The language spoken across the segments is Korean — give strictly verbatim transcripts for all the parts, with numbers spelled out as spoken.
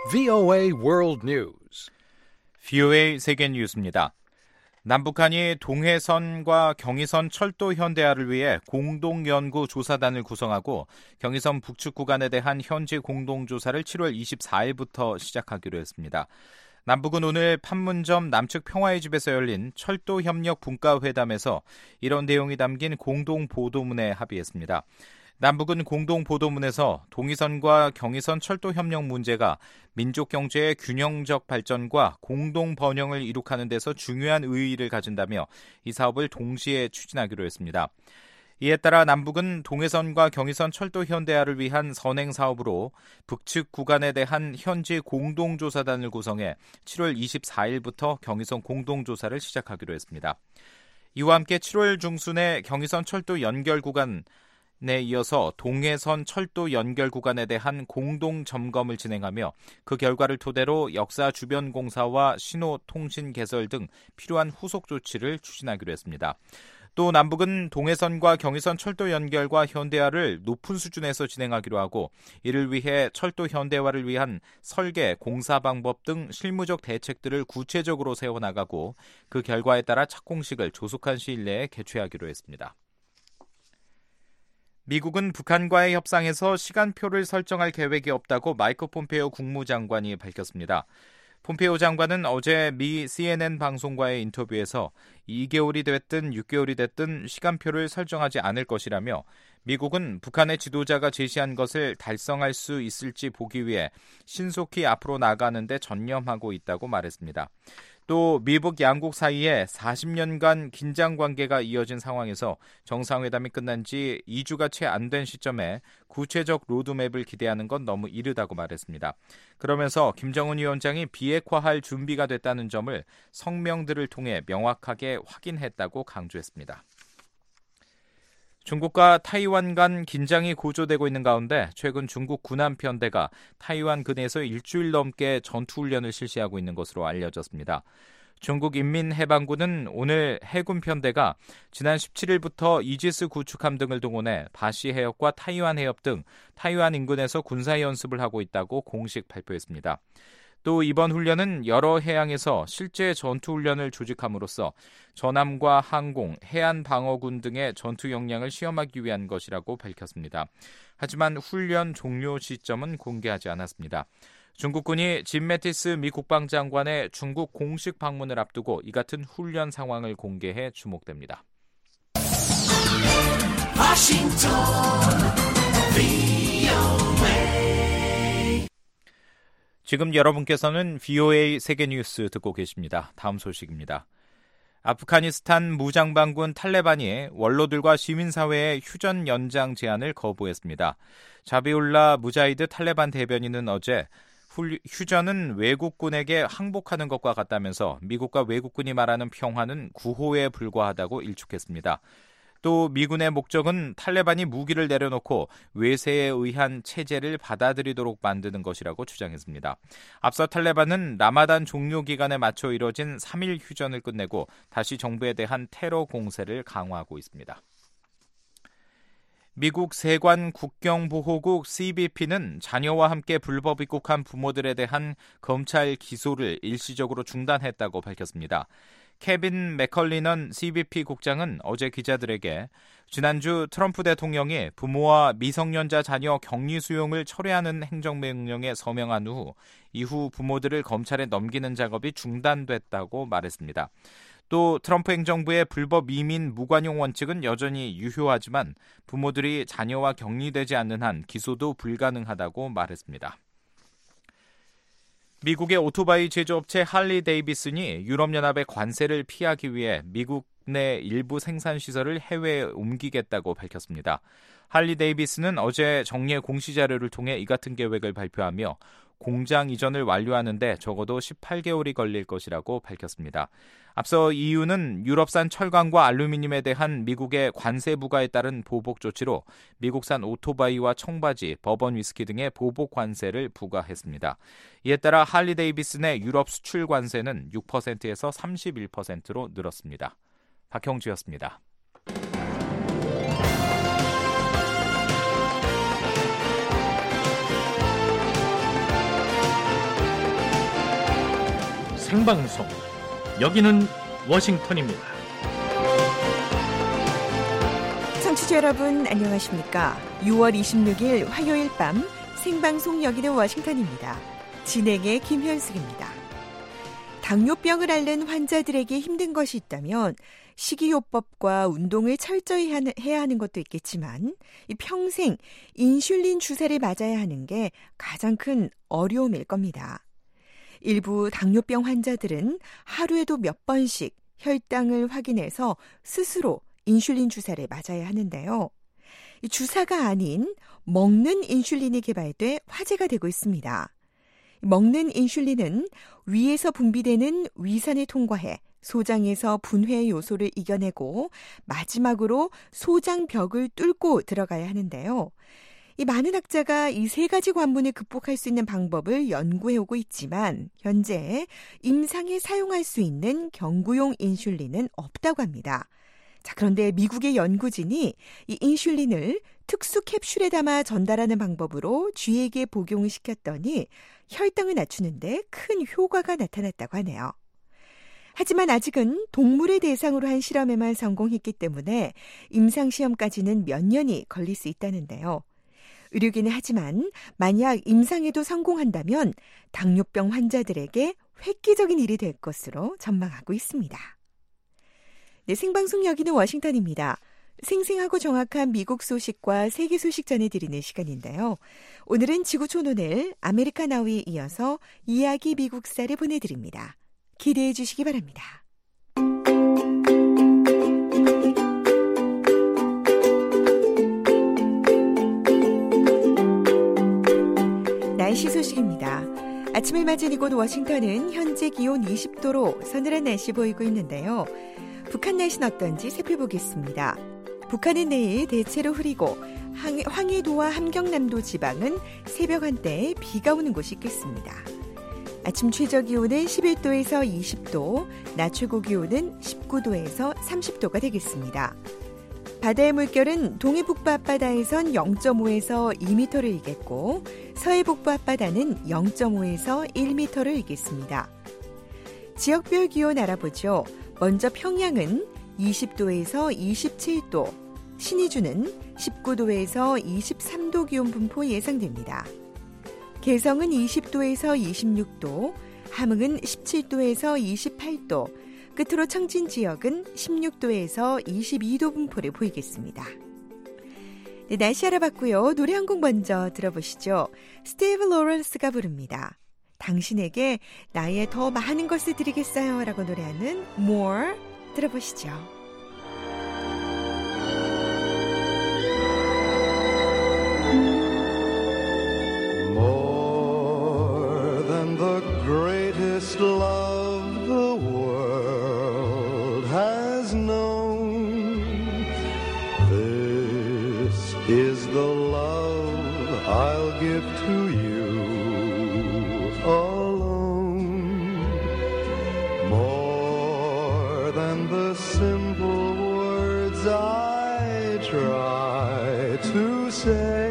브이오에이 World News. 브이오에이 세계 뉴스입니다. 남북한이 동해선과 경의선 철도 현대화를 위해 공동연구 조사단을 구성하고 경의선 북측 구간에 대한 현지 공동조사를 칠월 이십사일부터 시작하기로 했습니다. 남북은 오늘 판문점 남측 평화의 집에서 열린 철도협력 분과회담에서 이런 내용이 담긴 공동보도문에 합의했습니다. 남북은 공동보도문에서 동의선과 경의선 철도협력 문제가 민족 경제의 균형적 발전과 공동 번영을 이룩하는 데서 중요한 의의를 가진다며 이 사업을 동시에 추진하기로 했습니다. 이에 따라 남북은 동해선과 경의선 철도 현대화를 위한 선행 사업으로 북측 구간에 대한 현지 공동조사단을 구성해 칠월 이십사일부터 경의선 공동조사를 시작하기로 했습니다. 이와 함께 칠월 중순에 경의선 철도 연결 구간 에 이어서 동해선 철도 연결 구간에 대한 공동 점검을 진행하며 그 결과를 토대로 역사 주변 공사와 신호 통신 개설 등 필요한 후속 조치를 추진하기로 했습니다. 또 남북은 동해선과 경의선 철도 연결과 현대화를 높은 수준에서 진행하기로 하고 이를 위해 철도 현대화를 위한 설계, 공사 방법 등 실무적 대책들을 구체적으로 세워나가고 그 결과에 따라 착공식을 조속한 시일 내에 개최하기로 했습니다. 미국은 북한과의 협상에서 시간표를 설정할 계획이 없다고 마이크 폼페이오 국무장관이 밝혔습니다. 폼페이오 장관은 어제 미 씨엔엔 방송과의 인터뷰에서 이 개월이 됐든 육 개월이 됐든 시간표를 설정하지 않을 것이라며 미국은 북한의 지도자가 제시한 것을 달성할 수 있을지 보기 위해 신속히 앞으로 나가는 데 전념하고 있다고 말했습니다. 또 미북 양국 사이에 사십 년간 긴장 관계가 이어진 상황에서 정상회담이 끝난 지 이 주가 채 안 된 시점에 구체적 로드맵을 기대하는 건 너무 이르다고 말했습니다. 그러면서 김정은 위원장이 비핵화할 준비가 됐다는 점을 성명들을 통해 명확하게 확인했다고 강조했습니다. 중국과 타이완 간 긴장이 고조되고 있는 가운데 최근 중국 군함 편대가 타이완 근해에서 일주일 넘게 전투훈련을 실시하고 있는 것으로 알려졌습니다. 중국 인민해방군은 오늘 해군 편대가 지난 십칠일부터 이지스 구축함 등을 동원해 바시 해협과 타이완 해협 등 타이완 인근에서 군사연습을 하고 있다고 공식 발표했습니다. 또 이번 훈련은 여러 해양에서 실제 전투훈련을 조직함으로써 전함과 항공, 해안방어군 등의 전투 역량을 시험하기 위한 것이라고 밝혔습니다. 하지만 훈련 종료 시점은 공개하지 않았습니다. 중국군이 짐 매티스 미 국방장관의 중국 공식 방문을 앞두고 이 같은 훈련 상황을 공개해 주목됩니다. 워싱턴 지금 여러분께서는 브이오에이 세계뉴스 듣고 계십니다. 다음 소식입니다. 아프가니스탄 무장반군 탈레반이 원로들과 시민사회의 휴전 연장 제안을 거부했습니다. 자비울라 무자히드 탈레반 대변인은 어제 휴전은 외국군에게 항복하는 것과 같다면서 미국과 외국군이 말하는 평화는 구호에 불과하다고 일축했습니다. 또 미군의 목적은 탈레반이 무기를 내려놓고 외세에 의한 체제를 받아들이도록 만드는 것이라고 주장했습니다. 앞서 탈레반은 라마단 종료 기간에 맞춰 이뤄진 삼일 휴전을 끝내고 다시 정부에 대한 테러 공세를 강화하고 있습니다. 미국 세관 국경보호국 씨비피는 자녀와 함께 불법 입국한 부모들에 대한 검찰 기소를 일시적으로 중단했다고 밝혔습니다. 케빈 맥컬리넌 씨비피 국장은 어제 기자들에게 지난주 트럼프 대통령이 부모와 미성년자 자녀 격리 수용을 철회하는 행정명령에 서명한 후 이후 부모들을 검찰에 넘기는 작업이 중단됐다고 말했습니다. 또 트럼프 행정부의 불법 이민 무관용 원칙은 여전히 유효하지만 부모들이 자녀와 격리되지 않는 한 기소도 불가능하다고 말했습니다. 미국의 오토바이 제조업체 할리 데이비슨이 유럽연합의 관세를 피하기 위해 미국 내 일부 생산시설을 해외에 옮기겠다고 밝혔습니다. 할리 데이비슨은 어제 정례 공시자료를 통해 이 같은 계획을 발표하며 공장 이전을 완료하는데 적어도 십팔 개월이 걸릴 것이라고 밝혔습니다. 앞서 이유는 유럽산 철강과 알루미늄에 대한 미국의 관세 부과에 따른 보복 조치로 미국산 오토바이와 청바지, 버번 위스키 등의 보복 관세를 부과했습니다. 이에 따라 할리 데이비슨의 유럽 수출 관세는 육 퍼센트에서 삼십일 퍼센트로 늘었습니다. 박형주였습니다. 생방송. 여기는 워싱턴입니다. 청취자 여러분 안녕하십니까? 유월 이십육일 화요일 밤 생방송 여기는 워싱턴입니다. 진행의 김현숙입니다. 당뇨병을 앓는 환자들에게 힘든 것이 있다면 식이요법과 운동을 철저히 해야 하는 것도 있겠지만 평생 인슐린 주사를 맞아야 하는 게 가장 큰 어려움일 겁니다. 일부 당뇨병 환자들은 하루에도 몇 번씩 혈당을 확인해서 스스로 인슐린 주사를 맞아야 하는데요. 주사가 아닌 먹는 인슐린이 개발돼 화제가 되고 있습니다. 먹는 인슐린은 위에서 분비되는 위산을 통과해 소장에서 분해 요소를 이겨내고 마지막으로 소장 벽을 뚫고 들어가야 하는데요. 이 많은 학자가 이 세 가지 관문을 극복할 수 있는 방법을 연구해오고 있지만 현재 임상에 사용할 수 있는 경구용 인슐린은 없다고 합니다. 자, 그런데 미국의 연구진이 이 인슐린을 특수 캡슐에 담아 전달하는 방법으로 쥐에게 복용을 시켰더니 혈당을 낮추는데 큰 효과가 나타났다고 하네요. 하지만 아직은 동물을 대상으로 한 실험에만 성공했기 때문에 임상시험까지는 몇 년이 걸릴 수 있다는데요. 의료계는 하지만 만약 임상에도 성공한다면 당뇨병 환자들에게 획기적인 일이 될 것으로 전망하고 있습니다. 네, 생방송 여기는 워싱턴입니다. 생생하고 정확한 미국 소식과 세계 소식 전해드리는 시간인데요. 오늘은 지구촌오늘 아메리카 나우에 이어서 이야기 미국사를 보내드립니다. 기대해 주시기 바랍니다. 날씨 소식입니다. 아침을 맞은 이곳 워싱턴은 현재 기온 이십 도로 서늘한 날씨 보이고 있는데요. 북한 날씨는 어떤지 살펴보겠습니다. 북한은 내일 대체로 흐리고 황해도와 함경남도 지방은 새벽 한때 비가 오는 곳이 있겠습니다. 아침 최저 기온은 십일 도에서 이십 도, 낮 최고 기온은 십구 도에서 삼십 도가 되겠습니다. 바다의 물결은 동해 북부 앞바다에선 영 점 오에서 이 미터를 일겠고 서해 북부 앞바다는 영 점 오에서 일 미터를 일겠습니다. 지역별 기온 알아보죠. 먼저 평양은 이십 도에서 이십칠 도, 신의주는 십구 도에서 이십삼 도 기온 분포 예상됩니다. 개성은 이십 도에서 이십육 도, 함흥은 십칠 도에서 이십팔 도, 끝으로 청진 지역은 십육 도에서 이십이 도 분포를 보이겠습니다. 네, 날씨 알아봤고요. 노래 한 곡 먼저 들어보시죠. 스티브 로런스가 부릅니다. 당신에게 나의 더 많은 것을 드리겠어요 라고 노래하는 More 들어보시죠. More than the greatest love the world has known, this is the love I'll give to you alone. More than the simple words I try to say,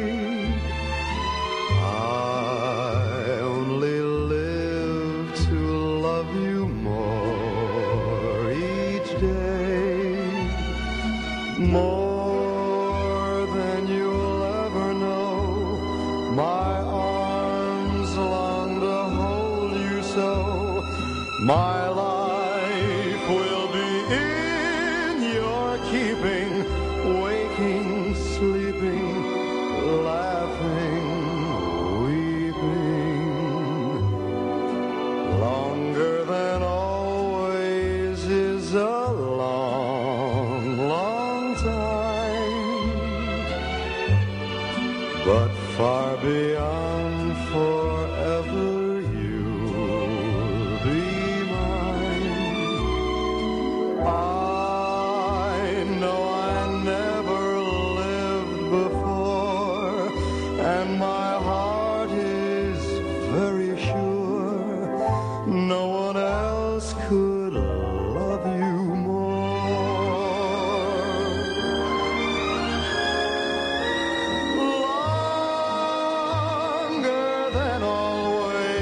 I only live to love you more each day. More than you'll ever know, my arms long to hold you so. My life will be in your keeping, waking, sleeping, laughing, weeping. Longer than always is a long, long time, but far beyond forever you'll be mine. I know I never lived before, and my heart is very sure no one else could love you more. Longer than always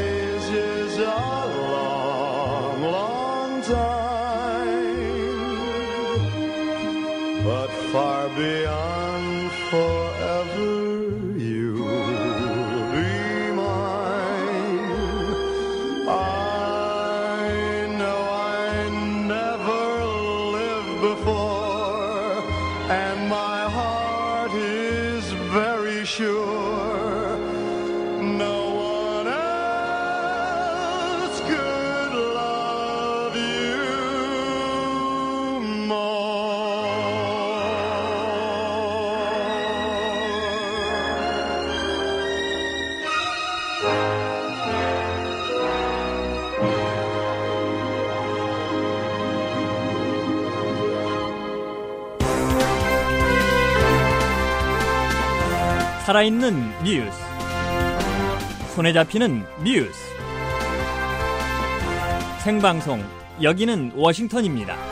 살아있는 뉴스, 손에 잡히는 뉴스, 생방송, 여기는 워싱턴입니다.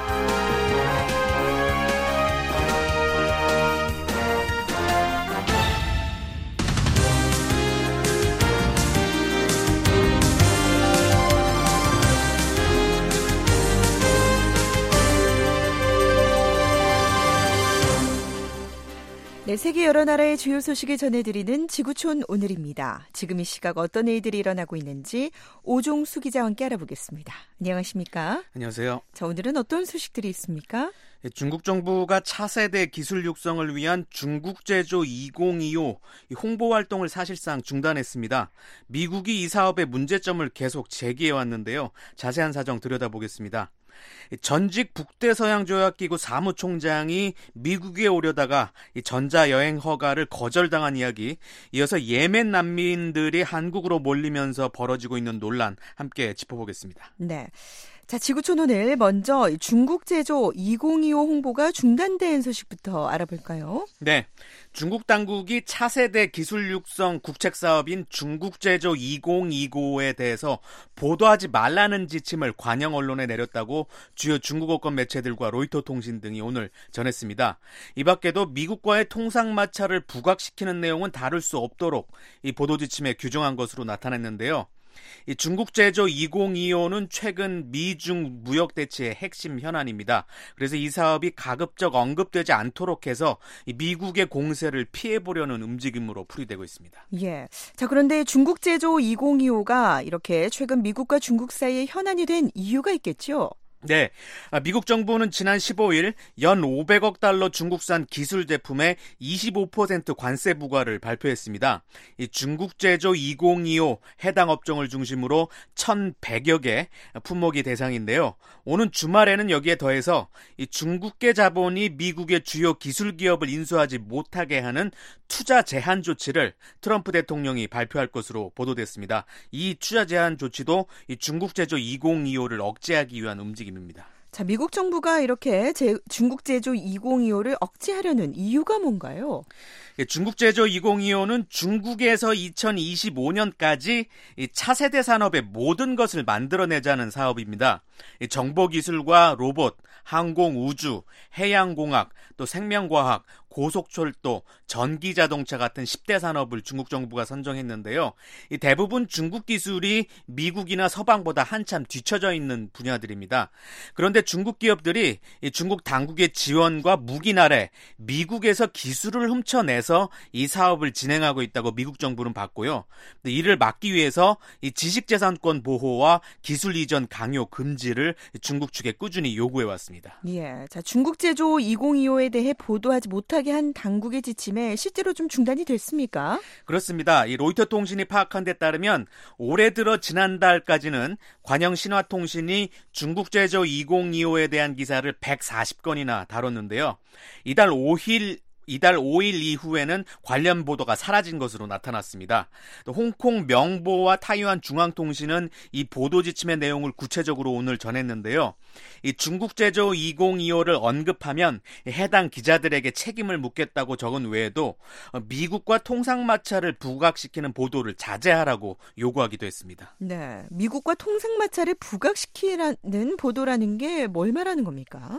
네, 세계 여러 나라의 주요 소식을 전해드리는 지구촌 오늘입니다. 지금 이 시각 어떤 일들이 일어나고 있는지 오종수 기자와 함께 알아보겠습니다. 안녕하십니까? 안녕하세요. 자, 오늘은 어떤 소식들이 있습니까? 중국 정부가 차세대 기술 육성을 위한 중국 제조 이천이십오 홍보 활동을 사실상 중단했습니다. 미국이 이 사업의 문제점을 계속 제기해왔는데요. 자세한 사정 들여다보겠습니다. 전직 북대서양조약기구 사무총장이 미국에 오려다가 전자여행 허가를 거절당한 이야기, 이어서 예멘 난민들이 한국으로 몰리면서 벌어지고 있는 논란 함께 짚어보겠습니다. 네. 자, 지구촌 오늘 먼저 중국 제조 이천이십오 홍보가 중단된 소식부터 알아볼까요? 네. 중국 당국이 차세대 기술 육성 국책 사업인 중국 제조 이천이십오에 대해서 보도하지 말라는 지침을 관영 언론에 내렸다고 주요 중국어권 매체들과 로이터 통신 등이 오늘 전했습니다. 이 밖에도 미국과의 통상 마찰을 부각시키는 내용은 다룰 수 없도록 이 보도 지침에 규정한 것으로 나타났는데요. 이 중국 제조 이천이십오는 최근 미중 무역 대치의 핵심 현안입니다. 그래서 이 사업이 가급적 언급되지 않도록 해서 이 미국의 공세를 피해보려는 움직임으로 풀이되고 있습니다. 예. 자, 그런데 중국 제조 이천이십오가 이렇게 최근 미국과 중국 사이에 현안이 된 이유가 있겠죠? 네, 미국 정부는 지난 십오일 연 오백억 달러 중국산 기술 제품에 이십오 퍼센트 관세 부과를 발표했습니다. 이 중국 제조 이천이십오 해당 업종을 중심으로 천백여 개 품목이 대상인데요. 오는 주말에는 여기에 더해서 이 중국계 자본이 미국의 주요 기술 기업을 인수하지 못하게 하는 투자 제한 조치를 트럼프 대통령이 발표할 것으로 보도됐습니다. 이 투자 제한 조치도 이 중국 제조 이천이십오를 억제하기 위한 움직임입니다. 자, 미국 정부가 이렇게 제, 중국 제조 이천이십오를 억제하려는 이유가 뭔가요? 중국 제조 이천이십오는 중국에서 이천이십오년까지 이 차세대 산업의 모든 것을 만들어내자는 사업입니다. 이 정보기술과 로봇, 항공, 우주, 해양공학, 또 생명과학, 고속철도, 전기자동차 같은 십 대 산업을 중국 정부가 선정했는데요. 이 대부분 중국 기술이 미국이나 서방보다 한참 뒤처져 있는 분야들입니다. 그런데 중국 기업들이 이 중국 당국의 지원과 묵인 아래 미국에서 기술을 훔쳐내서 이 사업을 진행하고 있다고 미국 정부는 봤고요. 이를 막기 위해서 이 지식재산권 보호와 기술 이전 강요 금지를 중국 측에 꾸준히 요구해왔습니다. 예, 자, 중국 제조 이천이십오에 대해 보도하지 못하게 한 당국의 지침에 실제로 좀 중단이 됐습니까? 그렇습니다. 이 로이터 통신이 파악한 데 따르면 올해 들어 지난달까지는 관영 신화통신이 중국 제조 이천이십오에 대한 기사를 백사십 건이나 다뤘는데요. 이달 오일 이달 오일 이후에는 관련 보도가 사라진 것으로 나타났습니다. 또 홍콩 명보와 타이완 중앙통신은 이 보도 지침의 내용을 구체적으로 오늘 전했는데요. 이 중국 제조 이천이십오를 언급하면 해당 기자들에게 책임을 묻겠다고 적은 외에도 미국과 통상 마찰을 부각시키는 보도를 자제하라고 요구하기도 했습니다. 네, 미국과 통상 마찰을 부각시키라는 보도라는 게 뭘 말하는 겁니까?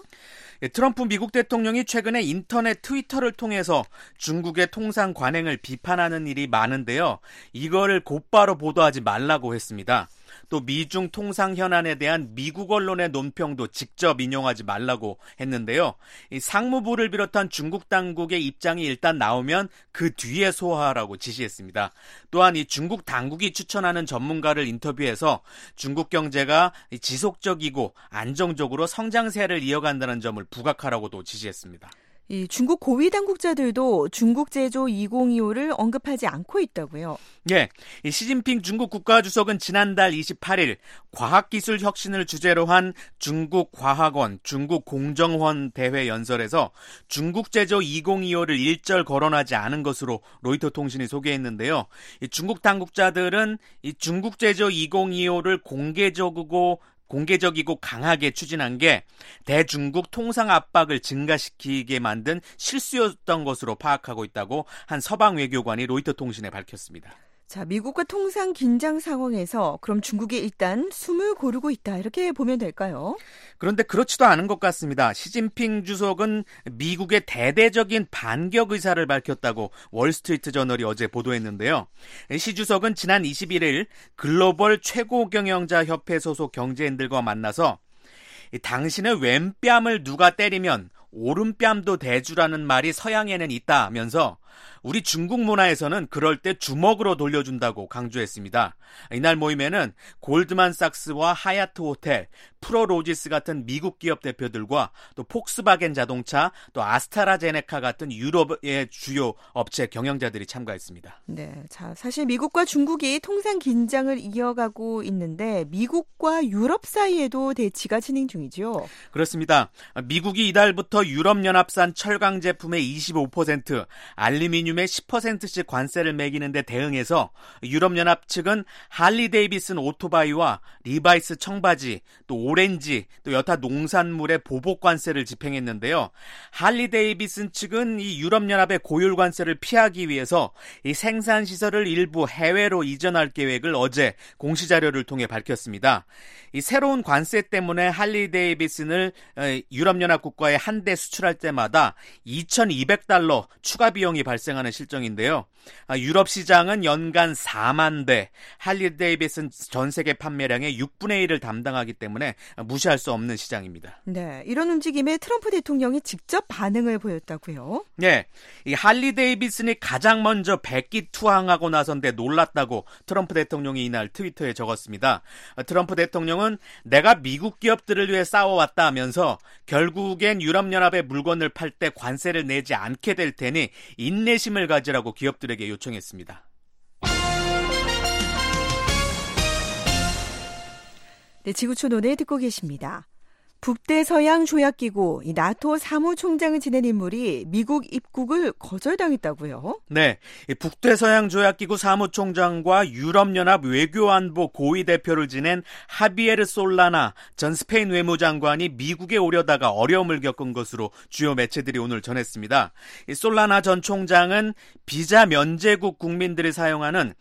트럼프 미국 대통령이 최근에 인터넷 트위터를 통해서 중국의 통상 관행을 비판하는 일이 많은데요. 이거를 곧바로 보도하지 말라고 했습니다. 또 미중 통상 현안에 대한 미국 언론의 논평도 직접 인용하지 말라고 했는데요. 이 상무부를 비롯한 중국 당국의 입장이 일단 나오면 그 뒤에 소화하라고 지시했습니다. 또한 이 중국 당국이 추천하는 전문가를 인터뷰해서 중국 경제가 지속적이고 안정적으로 성장세를 이어간다는 점을 부각하라고도 지시했습니다. 이 중국 고위 당국자들도 중국 제조 이천이십오를 언급하지 않고 있다고요. 예, 이 시진핑 중국 국가주석은 지난달 이십팔일 과학기술 혁신을 주제로 한 중국 과학원, 중국 공정원 대회 연설에서 중국 제조 이천이십오를 일절 거론하지 않은 것으로 로이터 통신이 소개했는데요. 이 중국 당국자들은 이 중국 제조 이천이십오를 공개적이고 공개적이고 강하게 추진한 게 대중국 통상 압박을 증가시키게 만든 실수였던 것으로 파악하고 있다고 한 서방 외교관이 로이터 통신에 밝혔습니다. 자, 미국과 통상 긴장 상황에서 그럼 중국이 일단 숨을 고르고 있다 이렇게 보면 될까요? 그런데 그렇지도 않은 것 같습니다. 시진핑 주석은 미국의 대대적인 반격 의사를 밝혔다고 월스트리트 저널이 어제 보도했는데요. 시 주석은 지난 이십일 일 글로벌 최고 경영자 협회 소속 경제인들과 만나서 당신의 왼뺨을 누가 때리면 오른뺨도 대주라는 말이 서양에는 있다면서 우리 중국 문화에서는 그럴 때 주먹으로 돌려준다고 강조했습니다. 이날 모임에는 골드만삭스와 하얏트 호텔, 프로로지스 같은 미국 기업 대표들과 또 폭스바겐 자동차, 또 아스트라제네카 같은 유럽의 주요 업체 경영자들이 참가했습니다. 네, 자 사실 미국과 중국이 통상 긴장을 이어가고 있는데 미국과 유럽 사이에도 대치가 진행 중이죠. 그렇습니다. 미국이 이달부터 유럽연합산 철강 제품의 이십오 퍼센트, 알루미늄의 십 퍼센트씩 관세를 매기는데 대응해서 유럽연합 측은 할리데이비슨 오토바이와 리바이스 청바지, 또 오렌지, 또 여타 농산물의 보복 관세를 집행했는데요. 할리데이비슨 측은 이 유럽연합의 고율 관세를 피하기 위해서 이 생산 시설을 일부 해외로 이전할 계획을 어제 공시자료를 통해 밝혔습니다. 이 새로운 관세 때문에 할리데이비슨을 유럽연합 국가에 한 대 수출할 때마다 이천이백 달러 추가 비용이 발생하는 실정인데요. 유럽 시장은 연간 사만 대, 할리데이비슨 전 세계 판매량의 육분의 일을 담당하기 때문에 무시할 수 없는 시장입니다. 네, 이런 움직임에 트럼프 대통령이 직접 반응을 보였다고요? 네, 이 할리데이비슨이 가장 먼저 백기 투항하고 나선 데 놀랐다고 트럼프 대통령이 이날 트위터에 적었습니다. 트럼프 대통령은 내가 미국 기업들을 위해 싸워왔다면서 결국엔 유럽연합의 물건을 팔 때 관세를 내지 않게 될 테니 인내심을 가지라고 기업들에게 요청했습니다. 네, 지구촌 오늘 듣고 계십니다. 북대서양 조약기구 이 나토 사무총장을 지낸 인물이 미국 입국을 거절당했다고요? 네, 북대서양 조약기구 사무총장과 유럽연합 외교안보 고위 대표를 지낸 하비에르 솔라나 전 스페인 외무장관이 미국에 오려다가 어려움을 겪은 것으로 주요 매체들이 오늘 전했습니다. 이 솔라나 전 총장은 비자 면제국 국민들이 사용하는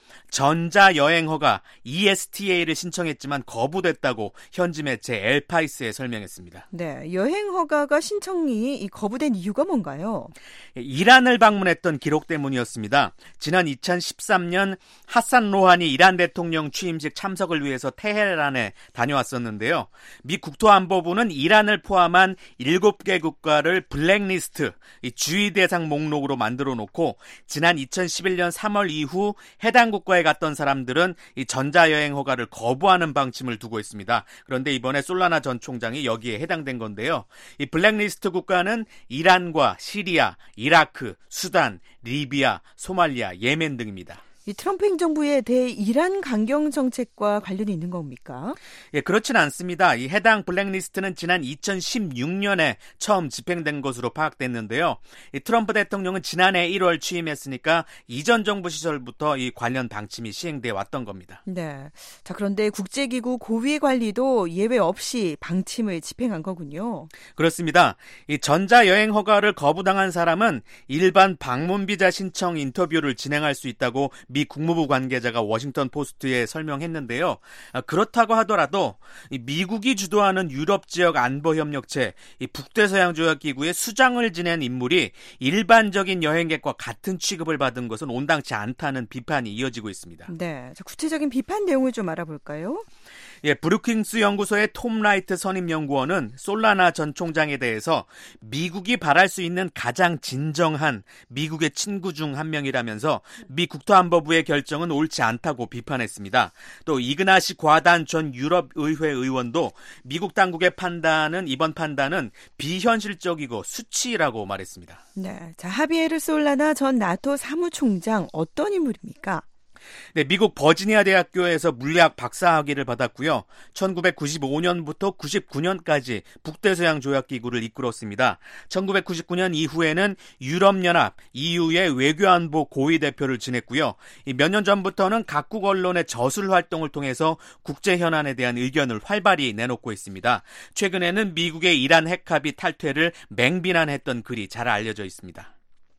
전자여행허가 이에스티에이를 신청했지만 거부됐다고 현지 매체 엘파이스에 설명했습니다. 네, 여행 허가가 신청이 거부된 이유가 뭔가요? 이란을 방문했던 기록 때문이었습니다. 지난 이천십삼 년 하산 로하니 이란 대통령 취임식 참석을 위해서 테헤란에 다녀왔었는데요. 미 국토안보부는 이란을 포함한 일곱 개 국가를 블랙리스트, 주의 대상 목록으로 만들어 놓고 지난 이천십일 년 삼월 이후 해당 국가에 갔던 사람들은 이 전자여행 허가를 거부하는 방침을 두고 있습니다. 그런데 이번에 솔라나 전 총장이 여기 여기에 해당된 건데요. 이 블랙리스트 국가는 이란과 시리아, 이라크, 수단, 리비아, 소말리아, 예멘 등입니다. 이 트럼프 행정부의 대이란 강경 정책과 관련이 있는 겁니까? 예, 그렇진 않습니다. 이 해당 블랙리스트는 지난 이천십육 년에 처음 집행된 것으로 파악됐는데요. 이 트럼프 대통령은 지난해 일월 취임했으니까 이전 정부 시절부터 이 관련 방침이 시행돼 왔던 겁니다. 네. 자, 그런데 국제기구 고위 관리도 예외 없이 방침을 집행한 거군요. 그렇습니다. 이 전자여행 허가를 거부당한 사람은 일반 방문 비자 신청 인터뷰를 진행할 수 있다고 미 국무부 관계자가 워싱턴 포스트에 설명했는데요. 그렇다고 하더라도 미국이 주도하는 유럽 지역 안보협력체 북대서양 조약기구의 수장을 지낸 인물이 일반적인 여행객과 같은 취급을 받은 것은 온당치 않다는 비판이 이어지고 있습니다. 네, 자, 구체적인 비판 내용을 좀 알아볼까요? 예, 브루킹스 연구소의 톰 라이트 선임연구원은 솔라나 전 총장에 대해서 미국이 바랄 수 있는 가장 진정한 미국의 친구 중 한 명이라면서 미 국토안보부의 결정은 옳지 않다고 비판했습니다. 또 이그나시 과단 전 유럽의회 의원도 미국 당국의 판단은 이번 판단은 비현실적이고 수치라고 말했습니다. 네, 자 하비에르 솔라나 전 나토 사무총장 어떤 인물입니까? 네, 미국 버지니아 대학교에서 물리학 박사학위를 받았고요. 천구백구십오 년부터 구십구 년까지 북대서양 조약기구를 이끌었습니다. 천구백구십구 년 이후에는 유럽연합 이유의 외교안보 고위 대표를 지냈고요. 몇 년 전부터는 각국 언론의 저술 활동을 통해서 국제 현안에 대한 의견을 활발히 내놓고 있습니다. 최근에는 미국의 이란 핵합의 탈퇴를 맹비난했던 글이 잘 알려져 있습니다.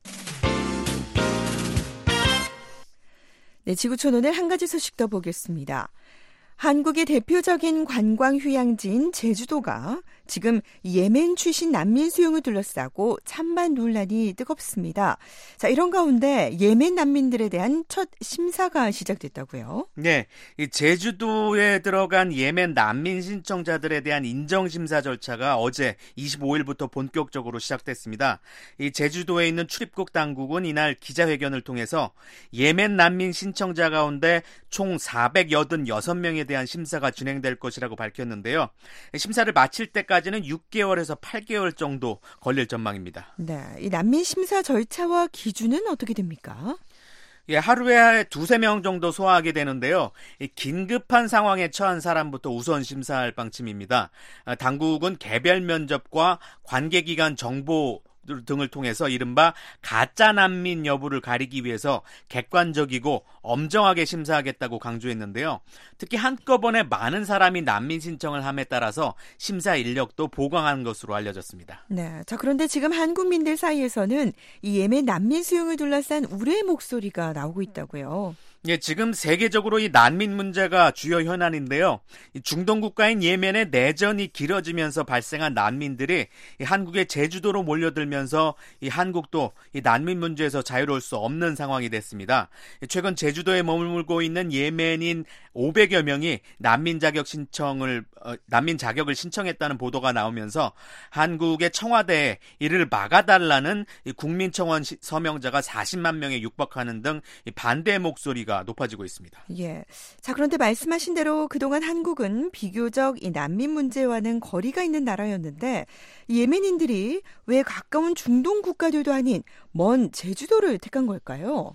네, 지구촌 오늘 한 가지 소식 더 보겠습니다. 한국의 대표적인 관광 휴양지인 제주도가 지금 예멘 출신 난민 수용을 둘러싸고 찬반 논란이 뜨겁습니다. 자, 이런 가운데 예멘 난민들에 대한 첫 심사가 시작됐다고요? 네, 이 제주도에 들어간 예멘 난민 신청자들에 대한 인정 심사 절차가 어제 이십오 일부터 본격적으로 시작됐습니다. 이 제주도에 있는 출입국 당국은 이날 기자회견을 통해서 예멘 난민 신청자 가운데 총 사백팔십육 명에 대한 심사가 진행될 것이라고 밝혔는데요. 심사를 마칠 때까지는 육 개월에서 팔 개월 정도 걸릴 전망입니다. 네, 이 난민 심사 절차와 기준은 어떻게 됩니까? 예, 하루에 두세 명 정도 소화하게 되는데요. 이 긴급한 상황에 처한 사람부터 우선 심사할 방침입니다. 아, 당국은 개별 면접과 관계기관 정보 등을 통해서 이른바 가짜 난민 여부를 가리기 위해서 객관적이고 엄정하게 심사하겠다고 강조했는데요. 특히 한꺼번에 많은 사람이 난민 신청을 함에 따라서 심사 인력도 보강한 것으로 알려졌습니다. 네, 자 그런데 지금 한국민들 사이에서는 이 예멘 난민 수용을 둘러싼 우려의 목소리가 나오고 있다고요. 예, 지금 세계적으로 이 난민 문제가 주요 현안인데요. 이 중동 국가인 예멘의 내전이 길어지면서 발생한 난민들이 이 한국의 제주도로 몰려들면서 이 한국도 이 난민 문제에서 자유로울 수 없는 상황이 됐습니다. 최근 제주도에 머물고 있는 예멘인 오백여 명이 난민 자격 신청을 어, 난민 자격을 신청했다는 보도가 나오면서 한국의 청와대에 이를 막아달라는 이 국민청원 시, 서명자가 사십만 명에 육박하는 등 이 반대 목소리가 높아지고 있습니다. 예. 자, 그런데 말씀하신 대로 그동안 한국은 비교적 이 난민 문제와는 거리가 있는 나라였는데 예멘인들이 왜 가까운 중동 국가들도 아닌 먼 제주도를 택한 걸까요?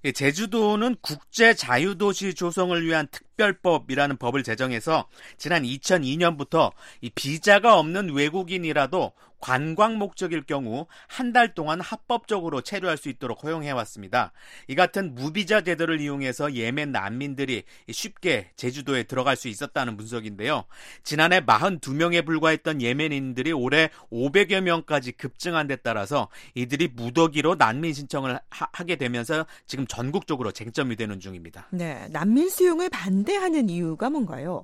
제주도는 국제 자유도시 조성을 위한 특별법이라는 법을 제정해서 지난 이천이 년부터 이 비자가 없는 외국인이라도 관광 목적일 경우 한 달 동안 합법적으로 체류할 수 있도록 허용해왔습니다. 이 같은 무비자 제도를 이용해서 예멘 난민들이 쉽게 제주도에 들어갈 수 있었다는 분석인데요. 지난해 사십이 명에 불과했던 예멘인들이 올해 오백여 명까지 급증한 데 따라서 이들이 무더기로 난민 신청을 하, 하게 되면서 지금 전국적으로 쟁점이 되는 중입니다. 네, 난민 수용을 반대하는 이유가 뭔가요?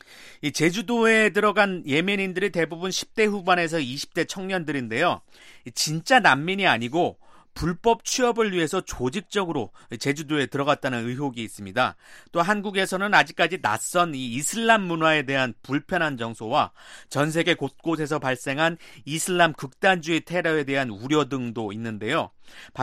이 제주도에 들어간 예멘인들이 대부분 십 대 후반에서 이십 대 청년들인데요. 진짜 난민이 아니고 불법 취업을 위해서 조직적으로 제주도에 들어갔다는 의혹이 있습니다. 또 한국에서는 아직까지 낯선 이 이슬람 문화에 대한 불편한 정서와 전 세계 곳곳에서 발생한 이슬람 극단주의 테러에 대한 우려 등도 있는데요.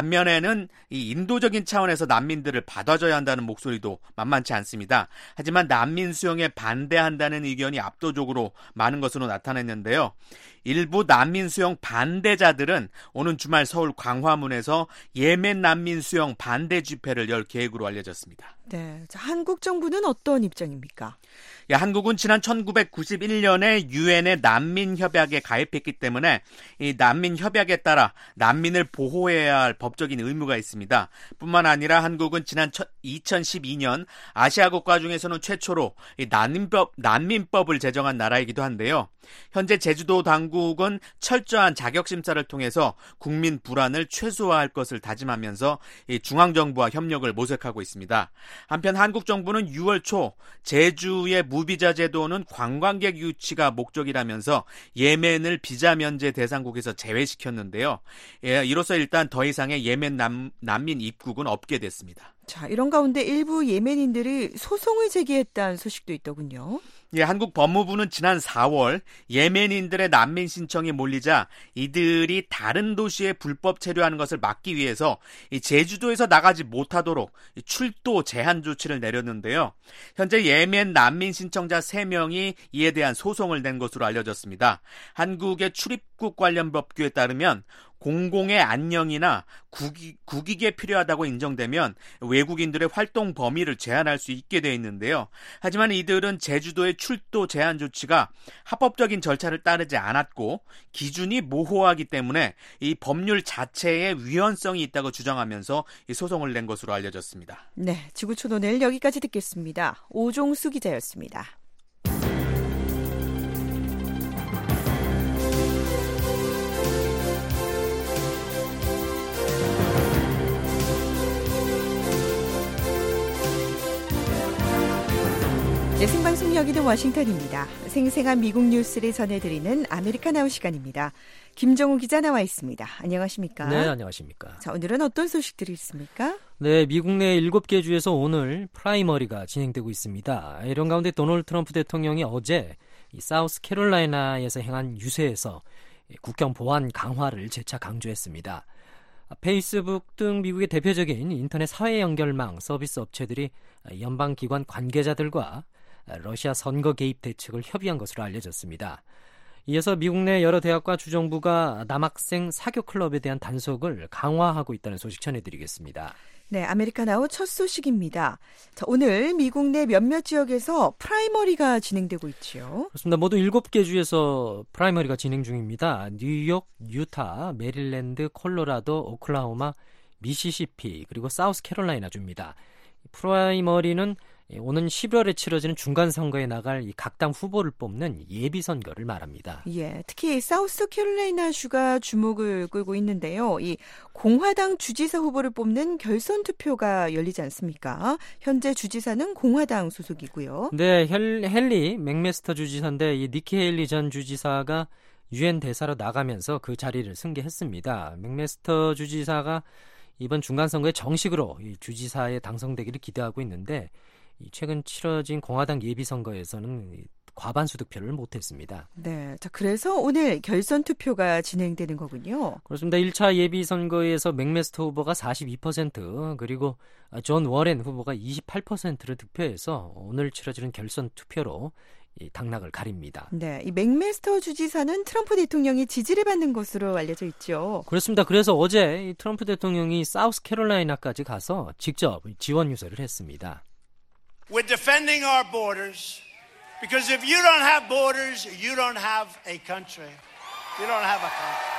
반면에는 이 인도적인 차원에서 난민들을 받아줘야 한다는 목소리도 만만치 않습니다. 하지만 난민 수용에 반대한다는 의견이 압도적으로 많은 것으로 나타났는데요. 일부 난민 수용 반대자들은 오는 주말 서울 광화문에서 예멘 난민 수용 반대 집회를 열 계획으로 알려졌습니다. 네, 자, 한국 정부는 어떤 입장입니까? 예, 한국은 지난 천구백구십일 년에 유엔의 난민협약에 가입했기 때문에 이 난민협약에 따라 난민을 보호해야 할 법적인 의무가 있습니다. 뿐만 아니라 한국은 지난 이천십이 년 아시아 국가 중에서는 최초로 이 난민법, 난민법을 제정한 나라이기도 한데요. 현재 제주도 당국은 철저한 자격심사를 통해서 국민 불안을 최소화할 것을 다짐하면서 이 중앙정부와 협력을 모색하고 있습니다. 한편 한국 정부는 유월 초 제주의 무비자 제도는 관광객 유치가 목적이라면서 예멘을 비자 면제 대상국에서 제외시켰는데요. 예, 이로써 일단 더 이상의 예멘 난, 난민 입국은 없게 됐습니다. 자, 이런 가운데 일부 예멘인들이 소송을 제기했다는 소식도 있더군요. 예, 한국 법무부는 지난 사월 예멘인들의 난민 신청이 몰리자 이들이 다른 도시에 불법 체류하는 것을 막기 위해서 제주도에서 나가지 못하도록 출도 제한 조치를 내렸는데요. 현재 예멘 난민 신청자 세 명이 이에 대한 소송을 낸 것으로 알려졌습니다. 한국의 출입국 관련 법규에 따르면 공공의 안녕이나 국익, 국익에 필요하다고 인정되면 외국인들의 활동 범위를 제한할 수 있게 되어 있는데요. 하지만 이들은 제주도의 출도 제한 조치가 합법적인 절차를 따르지 않았고 기준이 모호하기 때문에 이 법률 자체에 위헌성이 있다고 주장하면서 이 소송을 낸 것으로 알려졌습니다. 네, 지구촌 오늘 여기까지 듣겠습니다. 오종수 기자였습니다. 네, 생방송 여기는 워싱턴입니다. 생생한 미국 뉴스를 전해드리는 아메리카나우 시간입니다. 김정우 기자 나와 있습니다. 안녕하십니까? 네, 안녕하십니까? 자, 오늘은 어떤 소식들이 있습니까? 네, 미국 내 일곱 개 주에서 오늘 프라이머리가 진행되고 있습니다. 이런 가운데 도널드 트럼프 대통령이 어제 이 사우스캐롤라이나에서 행한 유세에서 국경 보안 강화를 재차 강조했습니다. 페이스북 등 미국의 대표적인 인터넷 사회 연결망 서비스 업체들이 연방기관 관계자들과 러시아 선거 개입 대책을 협의한 것으로 알려졌습니다. 이어서 미국 내 여러 대학과 주정부가 남학생 사교 클럽에 대한 단속을 강화하고 있다는 소식 전해드리겠습니다. 네, 아메리카나우 첫 소식입니다. 자, 오늘 미국 내 몇몇 지역에서 프라이머리가 진행되고 있지요. 그렇습니다. 모두 일곱 개 주에서 프라이머리가 진행 중입니다. 뉴욕, 유타, 메릴랜드, 콜로라도, 오클라호마, 미시시피, 그리고 사우스캐롤라이나 주입니다. 프라이머리는 오는 십일월에 치러지는 중간선거에 나갈 각 당 후보를 뽑는 예비선거를 말합니다. 예, 특히 사우스캐롤라이나주가 주목을 끌고 있는데요. 이 공화당 주지사 후보를 뽑는 결선 투표가 열리지 않습니까? 현재 주지사는 공화당 소속이고요. 네, 헬, 헨리 맥메스터 주지사인데 이 니키 헤일리 전 주지사가 유엔 대사로 나가면서 그 자리를 승계했습니다. 맥메스터 주지사가 이번 중간선거에 정식으로 이 주지사에 당선되기를 기대하고 있는데 최근 치러진 공화당 예비선거에서는 과반수 득표를 못했습니다. 네, 자 그래서 오늘 결선 투표가 진행되는 거군요. 그렇습니다. 일 차 예비선거에서 맥메스터 후보가 사십이 퍼센트 그리고 존 워렌 후보가 이십팔 퍼센트를 득표해서 오늘 치러지는 결선 투표로 이 당락을 가립니다. 네, 이 맥메스터 주지사는 트럼프 대통령이 지지를 받는 것으로 알려져 있죠. 그렇습니다. 그래서 어제 이 트럼프 대통령이 사우스캐롤라이나까지 가서 직접 지원 유세를 했습니다. We're defending our borders because if you don't have borders, you don't have a country. You don't have a country.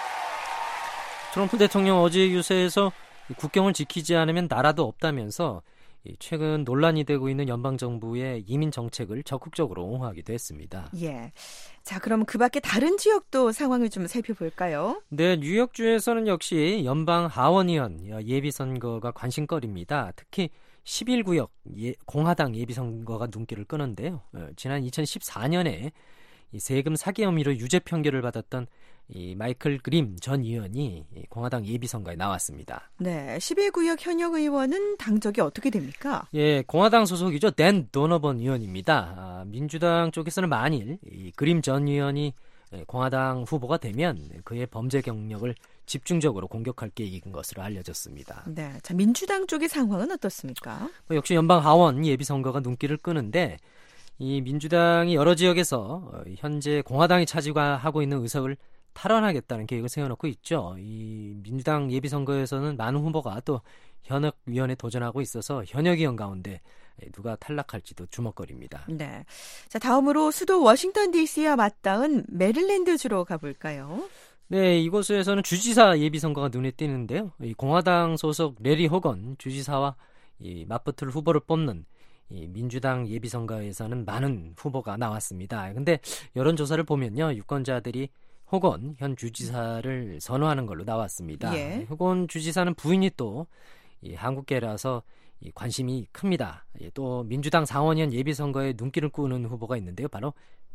트럼프 대통령 어제 유세에서 국경을 지키지 않으면 나라도 없다면서 최근 논란이 되고 있는 연방정부의 이민 정책을 적극적으로 옹호하기도 했습니다. 예. 자, 그럼 그 밖에 다른 지역도 상황을 좀 살펴볼까요? 네, 뉴욕주에서는 역시 연방 하원의원 예비선거가 관심거리입니다. 특히 십일 구역 예, 공화당 예비선거가 눈길을 끄는데요. 어, 지난 이천십사 년에 이 세금 사기 혐의로 유죄 판결을 받았던 이 마이클 그림 전 의원이 공화당 예비선거에 나왔습니다. 네, 십일 구역 현역 의원은 당적이 어떻게 됩니까? 예, 공화당 소속이죠. 댄 도너번 의원입니다. 아, 민주당 쪽에서는 만일 이 그림 전 의원이 공화당 후보가 되면 그의 범죄 경력을 집중적으로 공격할 계획인 것으로 알려졌습니다. 네, 자 민주당 쪽의 상황은 어떻습니까? 역시 연방 하원 예비선거가 눈길을 끄는데 이 민주당이 여러 지역에서 현재 공화당이 차지하고 있는 의석을 탈환하겠다는 계획을 세워놓고 있죠. 이 민주당 예비선거에서는 많은 후보가 또 현역위원에 도전하고 있어서 현역위원 가운데 누가 탈락할지도 주목거리입니다. 네, 자 다음으로 수도 워싱턴 디씨와 맞닿은 메릴랜드주로 가볼까요? 네, 이곳에서는 주지사 예비선거가 눈에 띄는데요. 이 공화당 소속 레리 호건 주지사와 이 맞붙을 후보를 뽑는 이 민주당 예비선거에서는 많은 후보가 나왔습니다. 그런데 여론조사를 보면요, 유권자들이 호건 현 주지사를 선호하는 걸로 나왔습니다. 예. 호건 주지사는 부인이 또 이 한국계라서 이 관심이 큽니다. 또 민주당 상원의원 예비선거에 눈길을 끄는 후보가 있는데요, 바로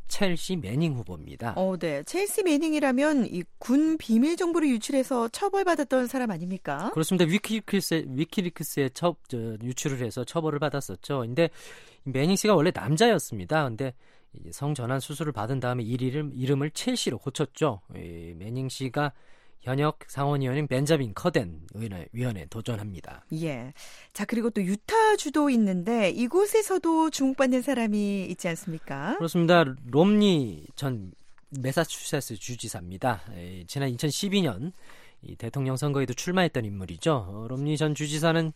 첼시 매닝 후보입니다. 어, 네. 첼시 매닝이라면 이 군 비밀 정보를 유출해서 처벌받았던 사람 아닙니까? 그렇습니다. 위키리크스에, 위키리크스에 처, 저, 유출을 해서 처벌을 받았었죠. 근데 매닝 씨가 원래 남자였습니다. 근데 성전환 수술을 받은 다음에 이름, 이름을 첼시로 고쳤죠. 이 매닝 씨가 현역 상원의원인 벤자민 커덴 의원에, 위원에 도전합니다. 예. 자, 그리고 또 유타주도 있는데 이곳에서도 주목받는 사람이 있지 않습니까? 그렇습니다. 롬니 전 매사추세츠 주지사입니다. 에, 지난 이천십이 년 이 대통령 선거에도 출마했던 인물이죠. 어, 롬니 전 주지사는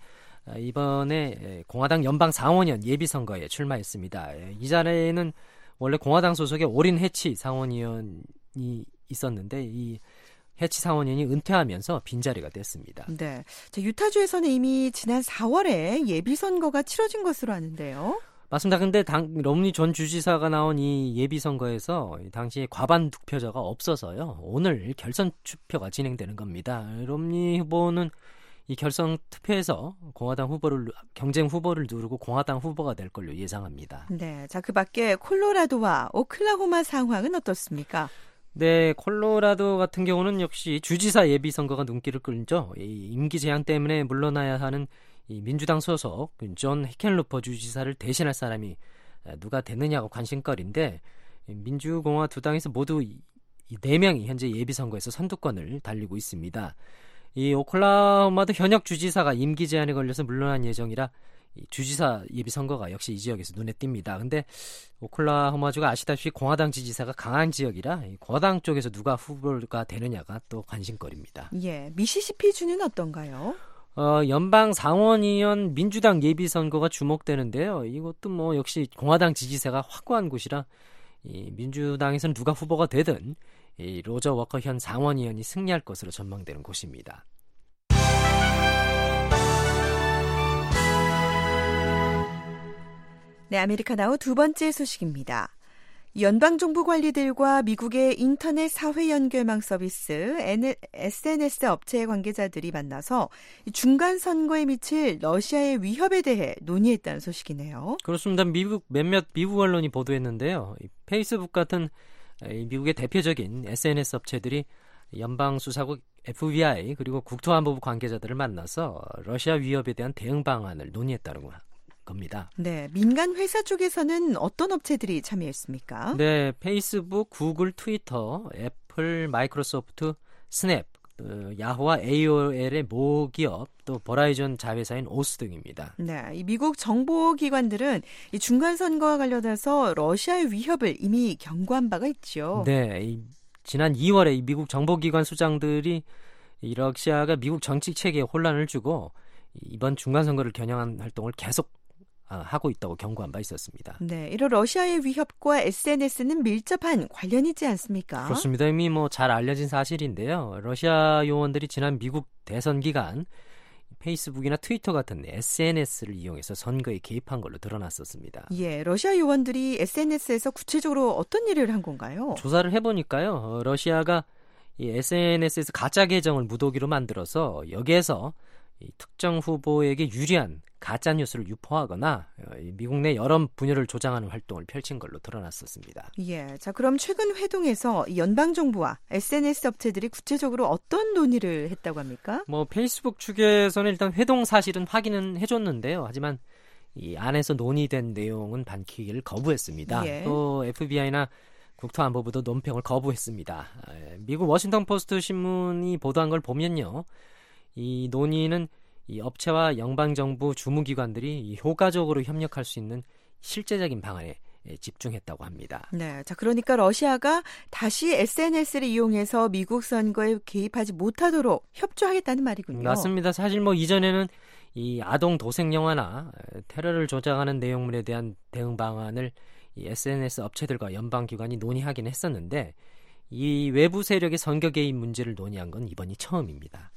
이번에 공화당 연방 상원의원 예비선거에 출마했습니다. 에, 이 자리에는 원래 공화당 소속의 오린 해치 상원의원이 있었는데 이 해치 상원의원이 은퇴하면서 빈자리가 됐습니다. 네. 자, 유타주에서는 이미 지난 사월에 예비선거가 치러진 것으로 아는데요. 맞습니다. 근데 당, 롬니 전 주지사가 나온 이 예비선거에서 당시 과반 득표자가 없어서요. 오늘 결선 투표가 진행되는 겁니다. 롬니 후보는 이 결선 투표에서 공화당 후보를 경쟁 후보를 누르고 공화당 후보가 될 걸로 예상합니다. 네. 자, 그 밖에 콜로라도와 오클라호마 상황은 어떻습니까? 네, 콜로라도 같은 경우는 역시 주지사 예비선거가 눈길을 끌죠. 이 임기 제한 때문에 물러나야 하는 이 민주당 소속 존 히켄루퍼 주지사를 대신할 사람이 누가 되느냐가 관심거리인데 민주공화 두 당에서 모두 이 네 명이 현재 예비선거에서 선두권을 달리고 있습니다. 이 오클라호마도 현역 주지사가 임기 제한에 걸려서 물러난 예정이라 이 주지사 예비선거가 역시 이 지역에서 눈에 띕니다. 근데 오클라호마주가 아시다시피 공화당 지지사가 강한 지역이라 이 공화당 쪽에서 누가 후보가 되느냐가 또 관심거리입니다. 예, 미시시피주는 어떤가요? 어, 연방 상원의원 민주당 예비선거가 주목되는데요. 이것도 뭐 역시 공화당 지지세가 확고한 곳이라 이 민주당에서는 누가 후보가 되든 이 로저 워커 현 상원의원이 승리할 것으로 전망되는 곳입니다. 네, 아메리카나우 두 번째 소식입니다. 연방정부 관리들과 미국의 인터넷 사회연결망 서비스 에스엔에스 업체의 관계자들이 만나서 중간 선거에 미칠 러시아의 위협에 대해 논의했다는 소식이네요. 그렇습니다. 미국 몇몇 미국 언론이 보도했는데요. 페이스북 같은 미국의 대표적인 에스엔에스 업체들이 연방수사국 에프비아이 그리고 국토안보부 관계자들을 만나서 러시아 위협에 대한 대응 방안을 논의했다고 겁니다. 네, 민간 회사 쪽에서는 어떤 업체들이 참여했습니까? 네, 페이스북, 구글, 트위터, 애플, 마이크로소프트, 스냅, 야후와 에이오엘의 모기업, 또 버라이전 자회사인 오스 등입니다. 네, 이 미국 정보기관들은 이 중간선거와 관련해서 러시아의 위협을 이미 경고한 바가 있죠. 네, 이, 지난 이월에 이 미국 정보기관 수장들이 이 러시아가 미국 정치 체계에 혼란을 주고 이번 중간선거를 겨냥한 활동을 계속 하고 있다고 경고한 바 있었습니다. 네, 이런 러시아의 위협과 에스엔에스는 밀접한 관련이 있지 않습니까? 그렇습니다. 이미 뭐 잘 알려진 사실인데요. 러시아 요원들이 지난 미국 대선 기간 페이스북이나 트위터 같은 에스엔에스를 이용해서 선거에 개입한 걸로 드러났었습니다. 예, 러시아 요원들이 에스엔에스에서 구체적으로 어떤 일을 한 건가요? 조사를 해보니까요. 러시아가 이 에스엔에스에서 가짜 계정을 무더기로 만들어서 여기에서 이 특정 후보에게 유리한 가짜 뉴스를 유포하거나 미국 내 여론 분열을 조장하는 활동을 펼친 걸로 드러났었습니다. 예, 자 그럼 최근 회동에서 연방 정부와 에스엔에스 업체들이 구체적으로 어떤 논의를 했다고 합니까? 뭐 페이스북 측에서는 일단 회동 사실은 확인은 해줬는데요. 하지만 이 안에서 논의된 내용은 밝히기를 거부했습니다. 예. 또 에프비아이나 국토안보부도 논평을 거부했습니다. 미국 워싱턴 포스트 신문이 보도한 걸 보면요. 이 논의는 이 업체와 연방정부 주무기관들이 효과적으로 협력할 수 있는 실제적인 방안에 집중했다고 합니다. 네, 자 그러니까 러시아가 다시 에스엔에스를 이용해서 미국 선거에 개입하지 못하도록 협조하겠다는 말이군요. 맞습니다. 사실 뭐 이전에는 이 아동 도색 영화나 테러를 조장하는 내용물에 대한 대응 방안을 이 에스엔에스 업체들과 연방기관이 논의하긴 했었는데 이 외부 세력의 선거 개입 문제를 논의한 건 이번이 처음입니다.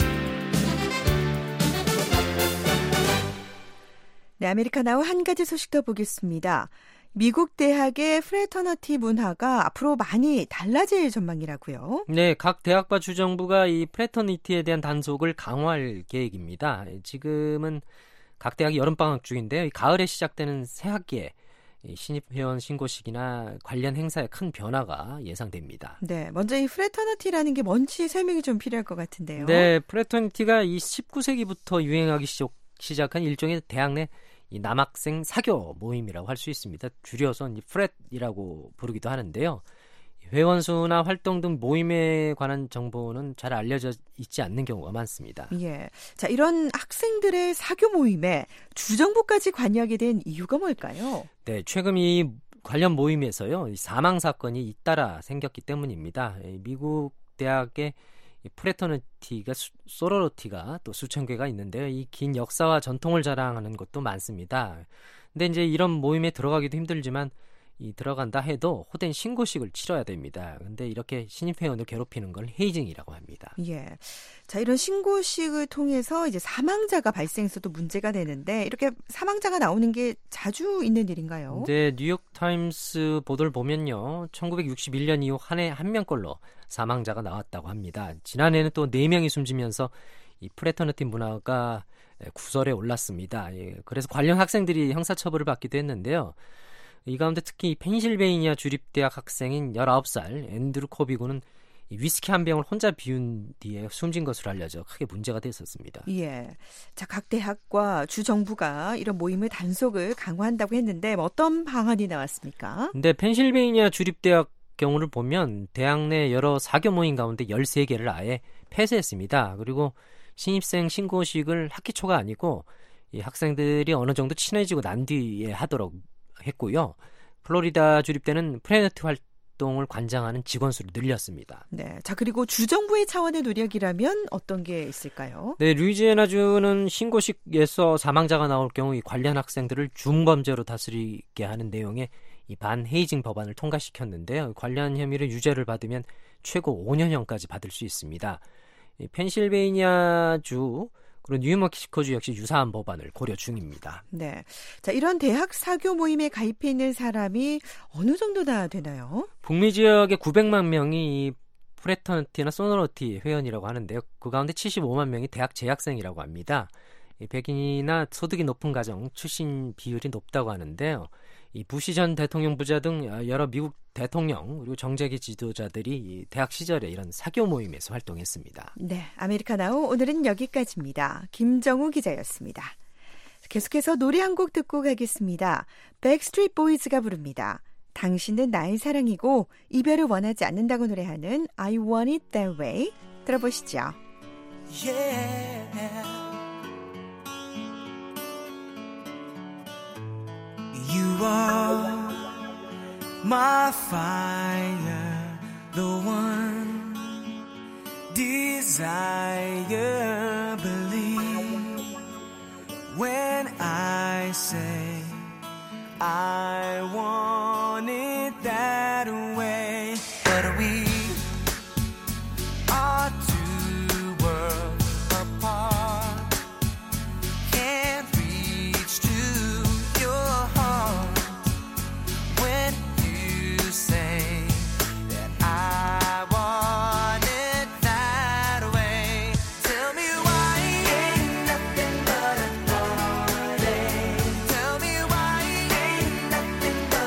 네, 아메리카나우 한 가지 소식 더 보겠습니다. 미국 대학의 프레터너티 문화가 앞으로 많이 달라질 전망이라고요. 네, 각 대학과 주정부가 이 프레터니티에 대한 단속을 강화할 계획입니다. 지금은 각 대학이 여름방학 중인데요. 가을에 시작되는 새 학기에 신입 회원 신고식이나 관련 행사에 큰 변화가 예상됩니다. 네, 먼저 이 프레터너티라는 게 뭔지 설명이 좀 필요할 것 같은데요. 네, 프레터너티가 이 십구 세기부터 유행하기 시작, 시작한 일종의 대학 내 이 남학생 사교 모임이라고 할 수 있습니다. 줄여서 이 프렛이라고 부르기도 하는데요. 회원 수나 활동 등 모임에 관한 정보는 잘 알려져 있지 않는 경우가 많습니다. 예, 자 이런 학생들의 사교 모임에 주정부까지 관여하게 된 이유가 뭘까요? 네, 최근 이 관련 모임에서요 사망 사건이 잇따라 생겼기 때문입니다. 미국 대학의 프레터너티가 소로로티가 또 수천 개가 있는데요. 이 긴 역사와 전통을 자랑하는 것도 많습니다. 근데 이제 이런 모임에 들어가기도 힘들지만 이 들어간다 해도 호된 신고식을 치러야 됩니다. 근데 이렇게 신입 회원을 괴롭히는 걸 헤이징이라고 합니다. 예. 자, 이런 신고식을 통해서 이제 사망자가 발생해서도 문제가 되는데 이렇게 사망자가 나오는 게 자주 있는 일인가요? 네, 뉴욕 타임스 보도를 보면요. 천구백육십일 년 이후 한 해 한 명꼴로 사망자가 나왔다고 합니다. 지난해는 또 네 명이 숨지면서 이 프레터너티 문화가 구설에 올랐습니다. 예, 그래서 관련 학생들이 형사처벌을 받기도 했는데요. 이 가운데 특히 펜실베이니아 주립대학 학생인 열아홉 살 앤드루 코비군은 위스키 한 병을 혼자 비운 뒤에 숨진 것으로 알려져 크게 문제가 됐었습니다. 예. 자, 각 대학과 주 정부가 이런 모임의 단속을 강화한다고 했는데 어떤 방안이 나왔습니까? 근데 펜실베이니아 주립대학 경우를 보면 대학 내 여러 사교 모임 가운데 열세 개를 아예 폐쇄했습니다. 그리고 신입생 신고식을 학기 초가 아니고 이 학생들이 어느 정도 친해지고 난 뒤에 하도록 했고요. 플로리다 주립대는 프레너티 활동을 관장하는 직원 수를 늘렸습니다. 네, 자 그리고 주정부의 차원의 노력이라면 어떤 게 있을까요? 네, 루이지애나주는 신고식에서 사망자가 나올 경우 이 관련 학생들을 중범죄로 다스리게 하는 내용의 이 반헤이징 법안을 통과시켰는데요. 관련 혐의로 유죄를 받으면 최고 오 년형까지 받을 수 있습니다. 이 펜실베이니아주 그리고 뉴멕시코주 역시 유사한 법안을 고려 중입니다. 네, 자 이런 대학 사교 모임에 가입해 있는 사람이 어느 정도나 되나요? 북미 지역의 구백만 명이 프레터너티나 소노러티 회원이라고 하는데요. 그 가운데 칠십오만 명이 대학 재학생이라고 합니다. 이 백인이나 소득이 높은 가정 출신 비율이 높다고 하는데요. 이 부시 전 대통령 부자 등 여러 미국 대통령 그리고 정재계 지도자들이 대학 시절에 이런 사교 모임에서 활동했습니다. 네, 아메리카나우 오늘은 여기까지입니다. 김정우 기자였습니다. 계속해서 노래 한 곡 듣고 가겠습니다. 백스트리트 보이즈가 부릅니다. 당신은 나의 사랑이고 이별을 원하지 않는다고 노래하는 I Want It That Way 들어보시죠. Yeah. You are my fire, the one desire. Believe when I say I want it that way. But we are two worlds apart. Can't reach to your heart when you say that I want it that way. Tell me why ain't nothing but a heartache. Tell me why ain't nothing but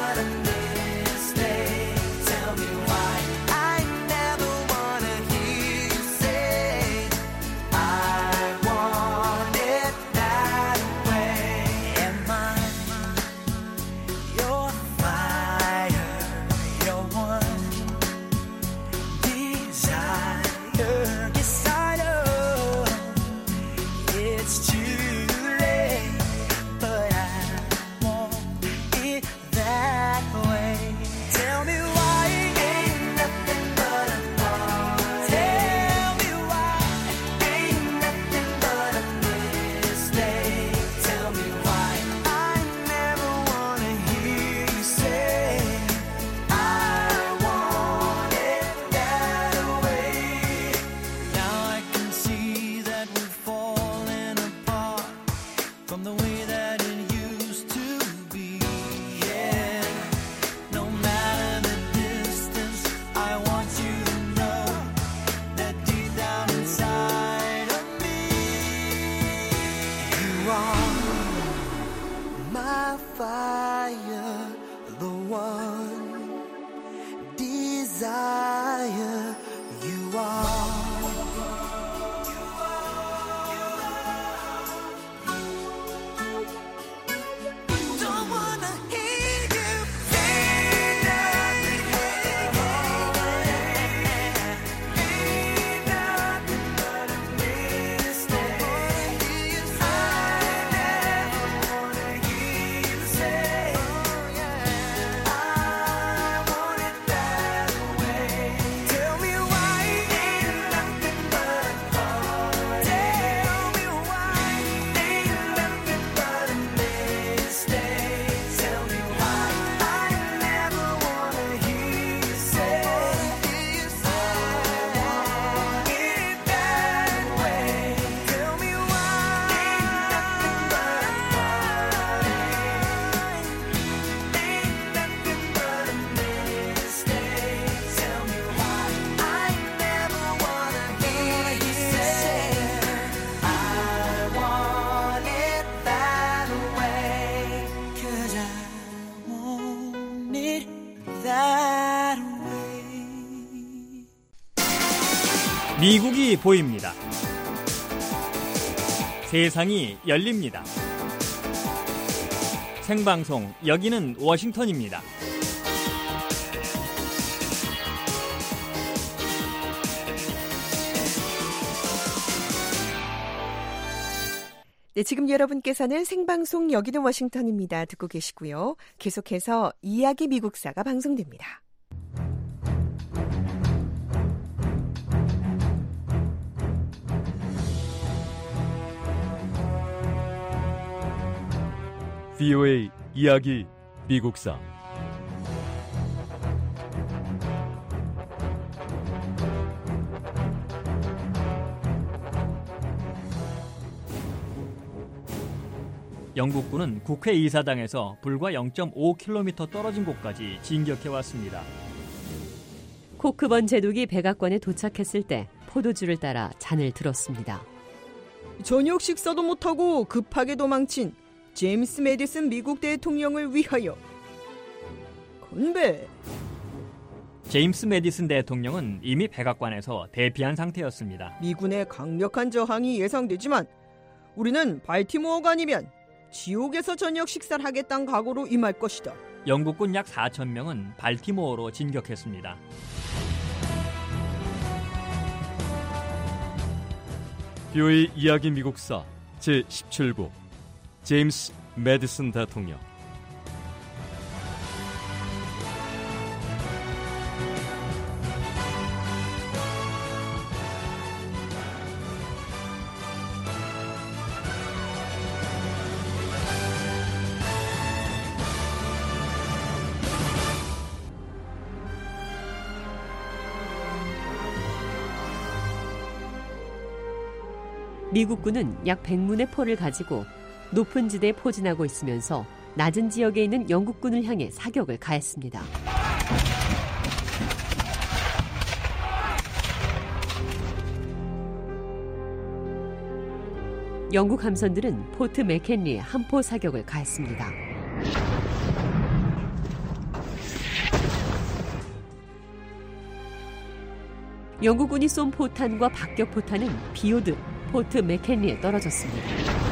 fire, the one desire you are. 미국이 보입니다. 세상이 열립니다. 생방송, 여기는 워싱턴입니다. 네, 지금 여러분께서는 생방송 여기는 워싱턴입니다. 듣고 계시고요. 계속해서 이야기 미국사가 방송됩니다. 브이오에이 이야기 미국사. 영국군은 국회의사당에서 불과 영 점 오 킬로미터 떨어진 곳까지 진격해왔습니다. 코크번 제독이 백악관에 도착했을 때 포도주를 따라 잔을 들었습니다. 저녁 식사도 못하고 급하게 도망친 제임스 메디슨 미국 대통령을 위하여 건배. 제임스 메디슨 대통령은 이미 백악관에서 대피한 상태였습니다. 미군의 강력한 저항이 예상되지만 우리는 발티모어가 아니면 지옥에서 저녁 식사를 하겠다는 각오로 임할 것이다. 영국군 약 사천 명은 발티모어로 진격했습니다. 브이오에이 이야기 미국사 제십칠 부 제임스 메디슨 대통령. 미국군은 약 백 문의 포를 가지고 높은 지대에 포진하고 있으면서 낮은 지역에 있는 영국군을 향해 사격을 가했습니다. 영국 함선들은 포트 맥켄리에 함포 사격을 가했습니다. 영국군이 쏜 포탄과 박격 포탄은 비오듯 포트 맥켄리에 떨어졌습니다.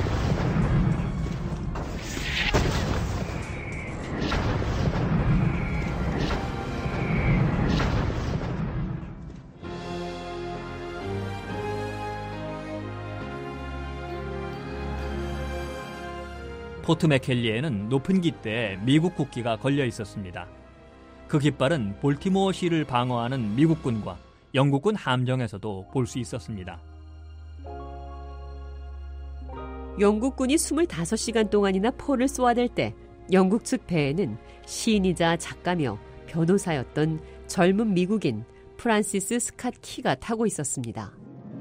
포트 맥켈리에는 높은 깃대에 미국 국기가 걸려 있었습니다. 그 깃발은 볼티모어시를 방어하는 미국군과 영국군 함정에서도 볼 수 있었습니다. 영국군이 이십오 시간 동안이나 포를 쏘아댈 때 영국 측 배에는 시인이자 작가며 변호사였던 젊은 미국인 프란시스 스캇 키가 타고 있었습니다.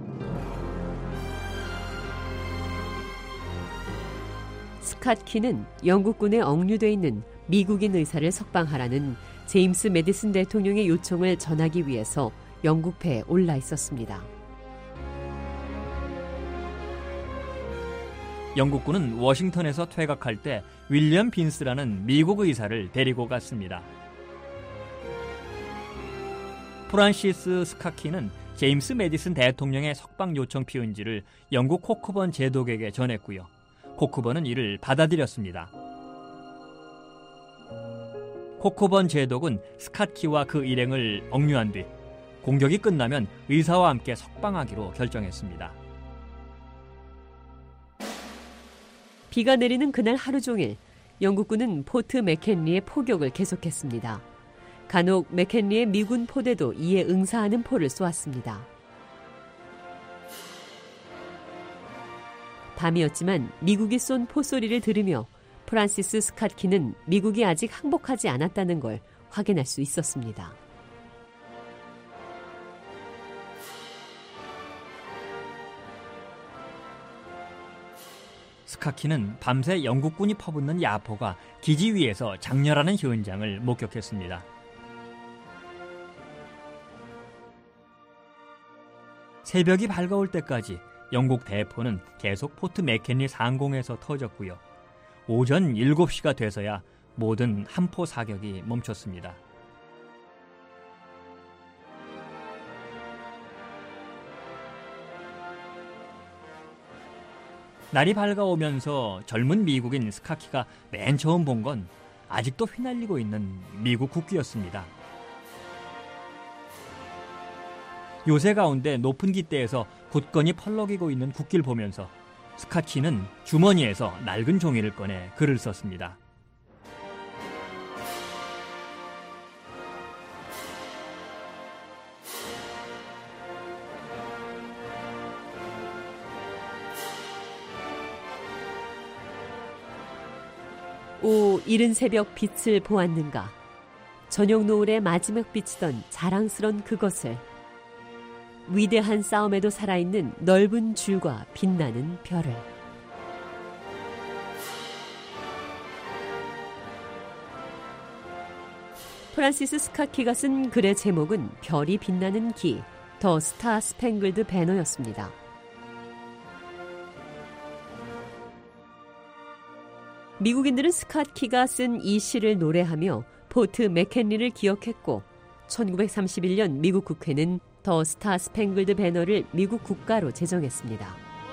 스캇 키는 영국군에 억류돼 있는 미국인 의사를 석방하라는 제임스 메디슨 대통령의 요청을 전하기 위해서 영국 배에 올라 있었습니다. 영국군은 워싱턴에서 퇴각할 때 윌리엄 빈스라는 미국 의사를 데리고 갔습니다. 프란시스 스카키는 제임스 매디슨 대통령의 석방 요청 피은지를 영국 코크번 제독에게 전했고요. 코크번은 이를 받아들였습니다. 코크번 제독은 스카키와 그 일행을 억류한 뒤 공격이 끝나면 의사와 함께 석방하기로 결정했습니다. 비가 내리는 그날 하루 종일 영국군은 포트 맥켄리의 포격을 계속했습니다. 간혹 맥켄리의 미군 포대도 이에 응사하는 포를 쏘았습니다. 밤이었지만 미국이 쏜 포소리를 들으며 프란시스 스캇키는 미국이 아직 항복하지 않았다는 걸 확인할 수 있었습니다. 스카키는 밤새 영국군이 퍼붓는 야포가 기지 위에서 장렬하는 현장을 목격했습니다. 새벽이 밝아올 때까지 영국 대포는 계속 포트 맥켄리 상공에서 터졌고요. 오전 일곱 시가 돼서야 모든 함포 사격이 멈췄습니다. 날이 밝아오면서 젊은 미국인 스카키가 맨 처음 본 건 아직도 휘날리고 있는 미국 국기였습니다. 요새 가운데 높은 깃대에서 굳건히 펄럭이고 있는 국기를 보면서 스카키는 주머니에서 낡은 종이를 꺼내 글을 썼습니다. 오, 이른 새벽 빛을 보았는가. 저녁 노을의 마지막 비치던 자랑스런 그것을. 위대한 싸움에도 살아있는 넓은 줄과 빛나는 별을. 프란시스 스카키가 쓴 글의 제목은 별이 빛나는 기, 더 스타 스팽글드 배너였습니다. 미국인들은 스캇키가 쓴 이 시를 노래하며 포트 맥켄리를 기억했고 천구백삼십일 년 미국 국회는 더 스타 스팽글드 배너를 미국 국가로 제정했습니다.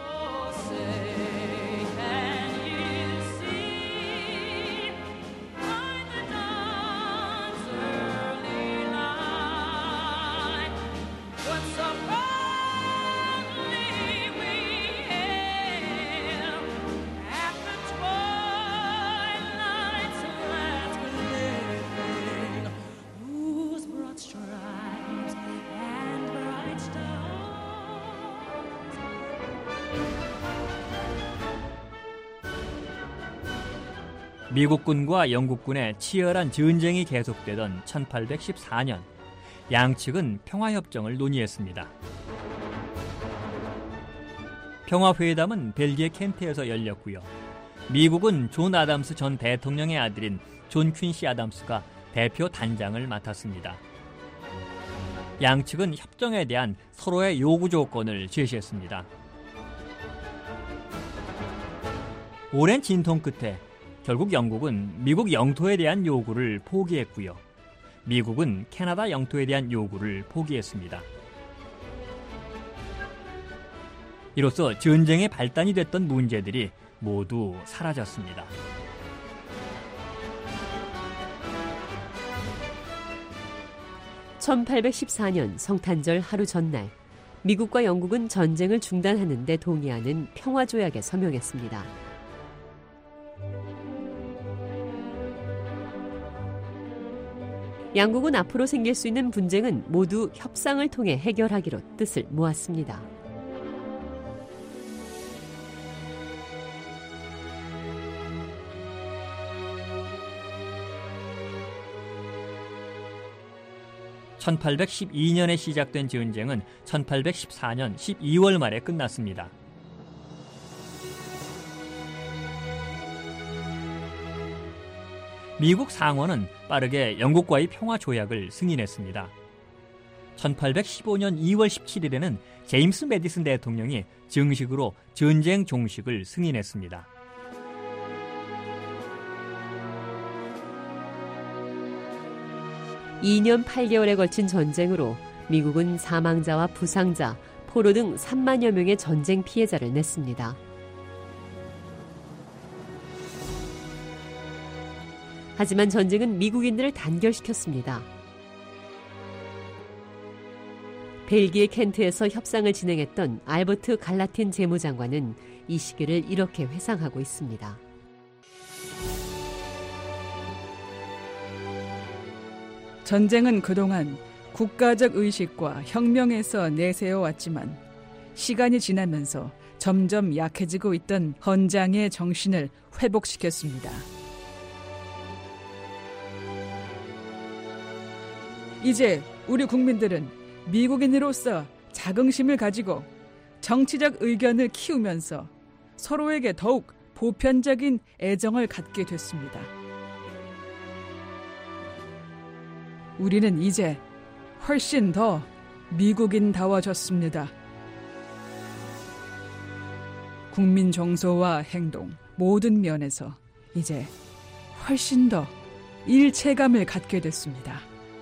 미국군과 영국군의 치열한 전쟁이 계속되던 천팔백십사 년, 양측은 평화협정을 논의했습니다. 평화회담은 벨기에 켄트에서 열렸고요. 미국은 존 아담스 전 대통령의 아들인 존 퀸시 아담스가 대표 단장을 맡았습니다. 양측은 협정에 대한 서로의 요구 조건을 제시했습니다. 오랜 진통 끝에 결국 영국은 미국 영토에 대한 요구를 포기했고요. 미국은 캐나다 영토에 대한 요구를 포기했습니다. 이로써 전쟁의 발단이 됐던 문제들이 모두 사라졌습니다. 천팔백십사 년 성탄절 하루 전날, 미국과 영국은 전쟁을 중단하는 데 동의하는 평화조약에 서명했습니다. 양국은 앞으로 생길 수 있는 분쟁은 모두 협상을 통해 해결하기로 뜻을 모았습니다. 천팔백십이 년에 시작된 전쟁은 천팔백십사 년 십이월 말에 끝났습니다. 미국 상원은 빠르게 영국과의 평화 조약을 승인했습니다. 천팔백십오 년 이월 십칠일에는 제임스 매디슨 대통령이 정식으로 전쟁 종식을 승인했습니다. 이 년 팔 개월에 걸친 전쟁으로 미국은 사망자와 부상자, 포로 등 삼만여 명의 전쟁 피해자를 냈습니다. 하지만 전쟁은 미국인들을 단결시켰습니다. 벨기에 켄트에서 협상을 진행했던 알버트 갈라틴 재무장관은 이 시기를 이렇게 회상하고 있습니다. 전쟁은 그동안 국가적 의식과 혁명에서 내세워 왔지만 시간이 지나면서 점점 약해지고 있던 헌장의 정신을 회복시켰습니다. 이제 우리 국민들은 미국인으로서 자긍심을 가지고 정치적 의견을 키우면서 서로에게 더욱 보편적인 애정을 갖게 됐습니다. 우리는 이제 훨씬 더 미국인다워졌습니다. 국민 정서와 행동, 모든 면에서 이제 훨씬 더 일체감을 갖게 됐습니다.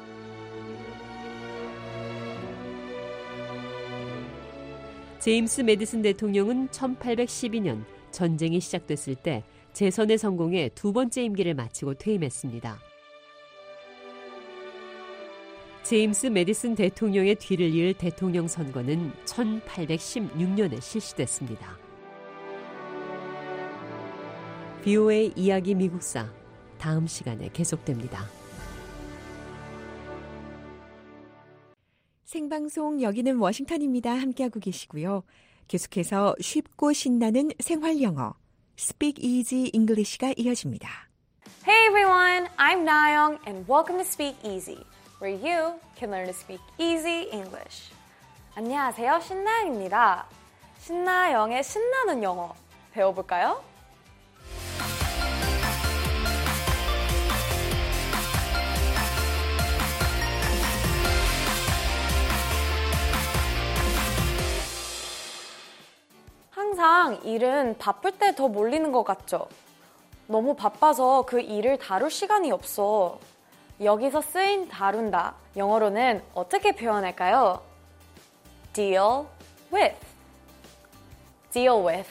제임스 매디슨 대통령은 천팔백십이 년 전쟁이 시작됐을 때 재선에 성공해 두 번째 임기를 마치고 퇴임했습니다. 제임스 매디슨 대통령의 뒤를 이을 대통령 선거는 천팔백십육 년에 실시됐습니다. 비오에이 이야기 미국사, 다음 시간에 계속됩니다. 생방송 여기는 워싱턴입니다. 함께하고 계시고요. 계속해서 쉽고 신나는 생활영어, Speak Easy English가 이어집니다. Hey everyone, I'm Nayoung and welcome to Speak Easy, where you can learn to speak easy English. 안녕하세요, 신나영입니다. 신나영의 신나는 영어 배워볼까요? 항상 일은 바쁠 때 더 몰리는 것 같죠? 너무 바빠서 그 일을 다룰 시간이 없어. 여기서 쓰인 다룬다, 영어로는 어떻게 표현할까요? deal with, deal with,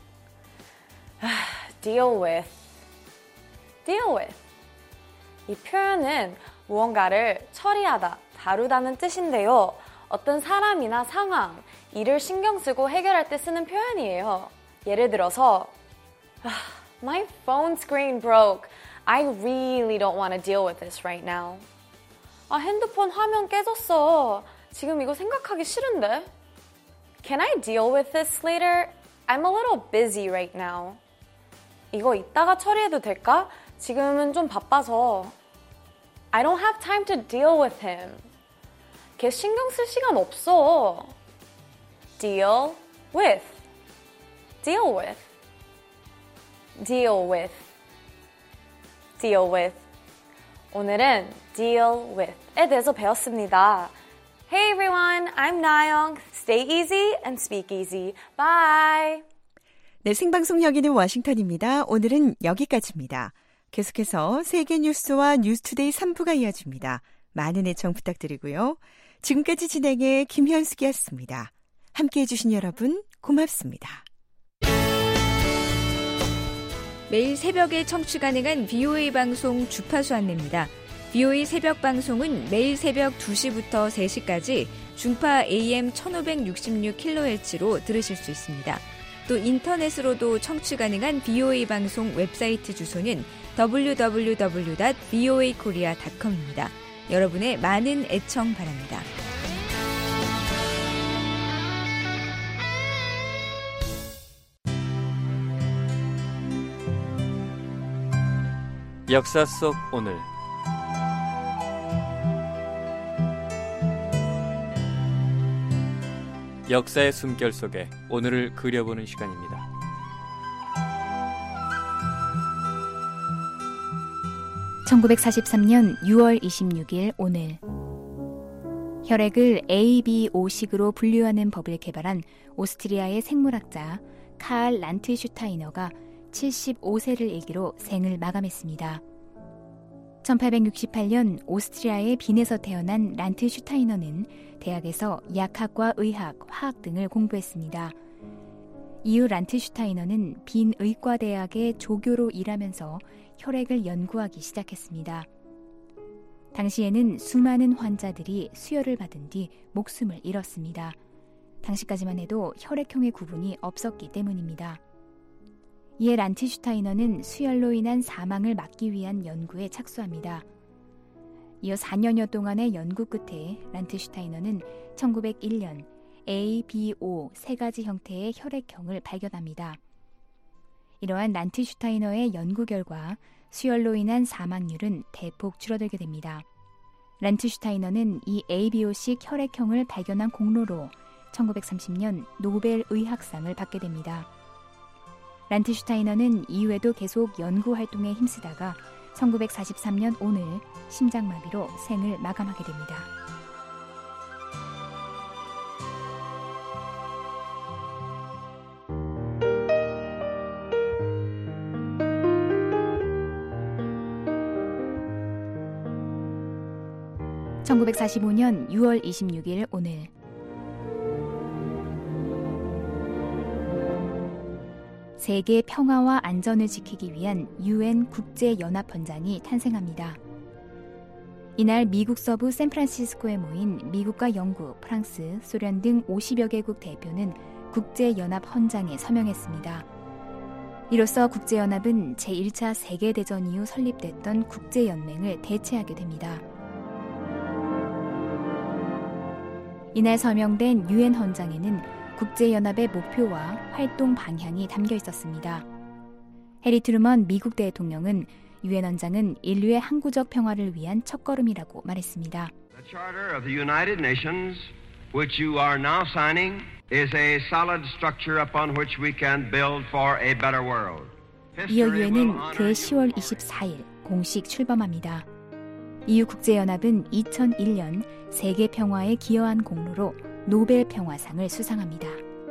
deal with, deal with. 이 표현은 무언가를 처리하다, 다루다는 뜻인데요. 어떤 사람이나 상황, 일을 신경 쓰고 해결할 때 쓰는 표현이에요. 예를 들어서 My phone screen broke. I really don't want to deal with this right now. 아, 핸드폰 화면 깨졌어. 지금 이거 생각하기 싫은데. Can I deal with this later? I'm a little busy right now. 이거 이따가 처리해도 될까? 지금은 좀 바빠서. I don't have time to deal with him. 걔 신경 쓸 시간 없어. Deal with, deal with, deal with, deal with. 오늘은 deal with에 대해서 배웠습니다. Hey everyone, I'm Nayoung. Stay easy and speak easy. Bye. 네, 생방송 여기는 워싱턴입니다. 오늘은 여기까지입니다. 계속해서 세계 뉴스와 뉴스투데이 삼 부가 이어집니다. 많은 애청 부탁드리고요. 지금까지 진행의 김현숙이었습니다. 함께해 주신 여러분 고맙습니다. 매일 새벽에 청취 가능한 비오에이 방송 주파수 안내입니다. 비오에이 새벽 방송은 매일 새벽 두 시부터 세 시까지 중파 에이엠 천오백육십육 킬로헤르츠로 들으실 수 있습니다. 또 인터넷으로도 청취 가능한 비오에이 방송 웹사이트 주소는 더블유 더블유 더블유 닷 비오에이 코리아 닷 컴입니다. 여러분의 많은 애청 바랍니다. 역사 속 오늘 역사의 숨결 속에 오늘을 그려보는 시간입니다. 천구백사십삼 년 유월 이십육 일 오늘 혈액을 A, B, O식으로 분류하는 법을 개발한 오스트리아의 생물학자 칼 란트슈타이너가 칠십오 세를 일기로 생을 마감했습니다. 천팔백육십팔 년 오스트리아의 빈에서 태어난 란트슈타이너는 대학에서 약학과 의학, 화학 등을 공부했습니다. 이후 란트슈타이너는 빈 의과대학의 조교로 일하면서 혈액을 연구하기 시작했습니다. 당시에는 수많은 환자들이 수혈을 받은 뒤 목숨을 잃었습니다. 당시까지만 해도 혈액형의 구분이 없었기 때문입니다. 이에 란트슈타이너는 수혈로 인한 사망을 막기 위한 연구에 착수합니다. 이어 사 년여 동안의 연구 끝에 란트슈타이너는 천구백일 년 A, B, O 세 가지 형태의 혈액형을 발견합니다. 이러한 란트슈타이너의 연구 결과 수혈로 인한 사망률은 대폭 줄어들게 됩니다. 란트슈타이너는 이 A, B, O식 혈액형을 발견한 공로로 천구백삼십 년 노벨 의학상을 받게 됩니다. 란트슈타이너는 이후에도 계속 연구 활동에 힘쓰다가 천구백사십삼 년 오늘 심장마비로 생을 마감하게 됩니다. 천구백사십오 년 유월 이십육일 오늘 세계 평화와 안전을 지키기 위한 유엔 국제연합헌장이 탄생합니다. 이날 미국 서부 샌프란시스코에 모인 미국과 영국, 프랑스, 소련 등 오십여 개국 대표는 국제연합헌장에 서명했습니다. 이로써 국제연합은 제일 차 세계대전 이후 설립됐던 국제연맹을 대체하게 됩니다. 이날 서명된 유엔 헌장에는 국제연합의 목표와 활동 방향이 담겨 있었습니다. 해리 트루먼 미국 대통령은 유엔 헌장은 인류의 항구적 평화를 위한 첫걸음이라고 말했습니다. The Charter of the United Nations, which you are now signing, is a solid structure upon which we can build for a better world. 이어 유엔은 그해 시월 이십사일 공식 출범합니다. 이후 국제연합은 이천일 년 세계 평화에 기여한 공로로 노벨 평화상을 수상합니다.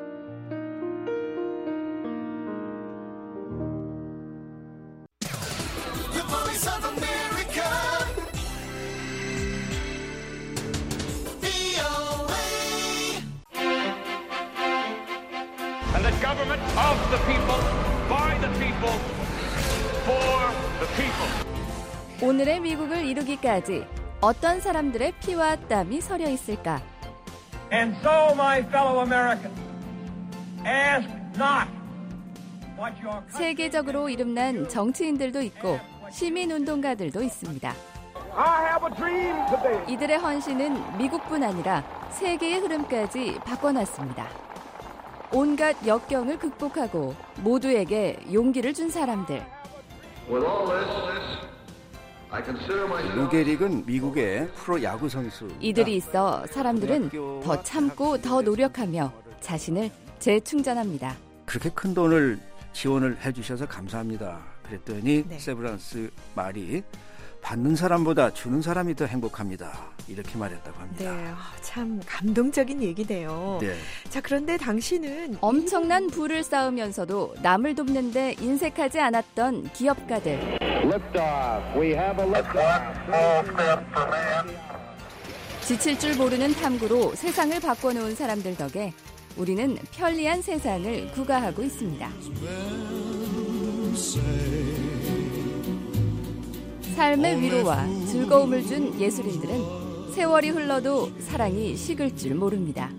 And the government of the people, by the people, for the people. 오늘의 미국을 이루기까지 어떤 사람들의 피와 땀이 서려 있을까? And so, my fellow Americans, ask not what your 세계적으로 이름난 정치인들도 있고 시민운동가들도 있습니다. I have a dream today. 이들의 헌신은 미국뿐 아니라 세계의 흐름까지 바꿔놨습니다. 온갖 역경을 극복하고 모두에게 용기를 준 사람들. 루게릭은 미국의 프로야구 선수. 이들이 있어 사람들은 더 참고 더 노력하며 자신을 재충전합니다. 그렇게 큰 돈을 지원을 해주셔서 감사합니다. 그랬더니 네. 세브란스 말이 받는 사람보다 주는 사람이 더 행복합니다. 이렇게 말했다고 합니다. 네, 참 감동적인 얘기네요. 네. 자, 그런데 당신은 엄청난 부를 쌓으면서도 남을 돕는데 인색하지 않았던 기업가들. Liftoff. We have a liftoff. 지칠 줄 모르는 탐구로 세상을 바꿔놓은 사람들 덕에 우리는 편리한 세상을 구가하고 있습니다. 삶의 위로와 즐거움을 준 예술인들은 세월이 흘러도 사랑이 식을 줄 모릅니다.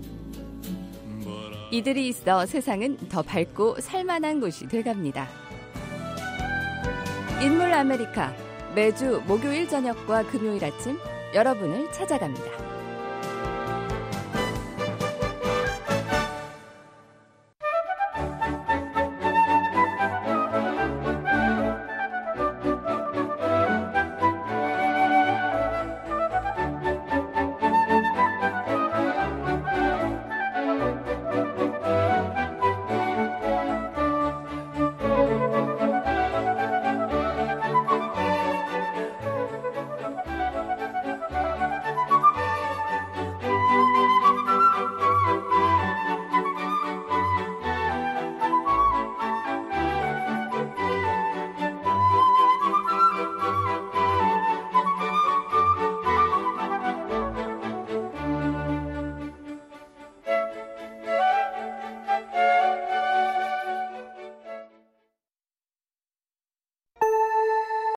이들이 있어 세상은 더 밝고 살만한 곳이 돼갑니다. 인물 아메리카, 매주 목요일 저녁과 금요일 아침 여러분을 찾아갑니다.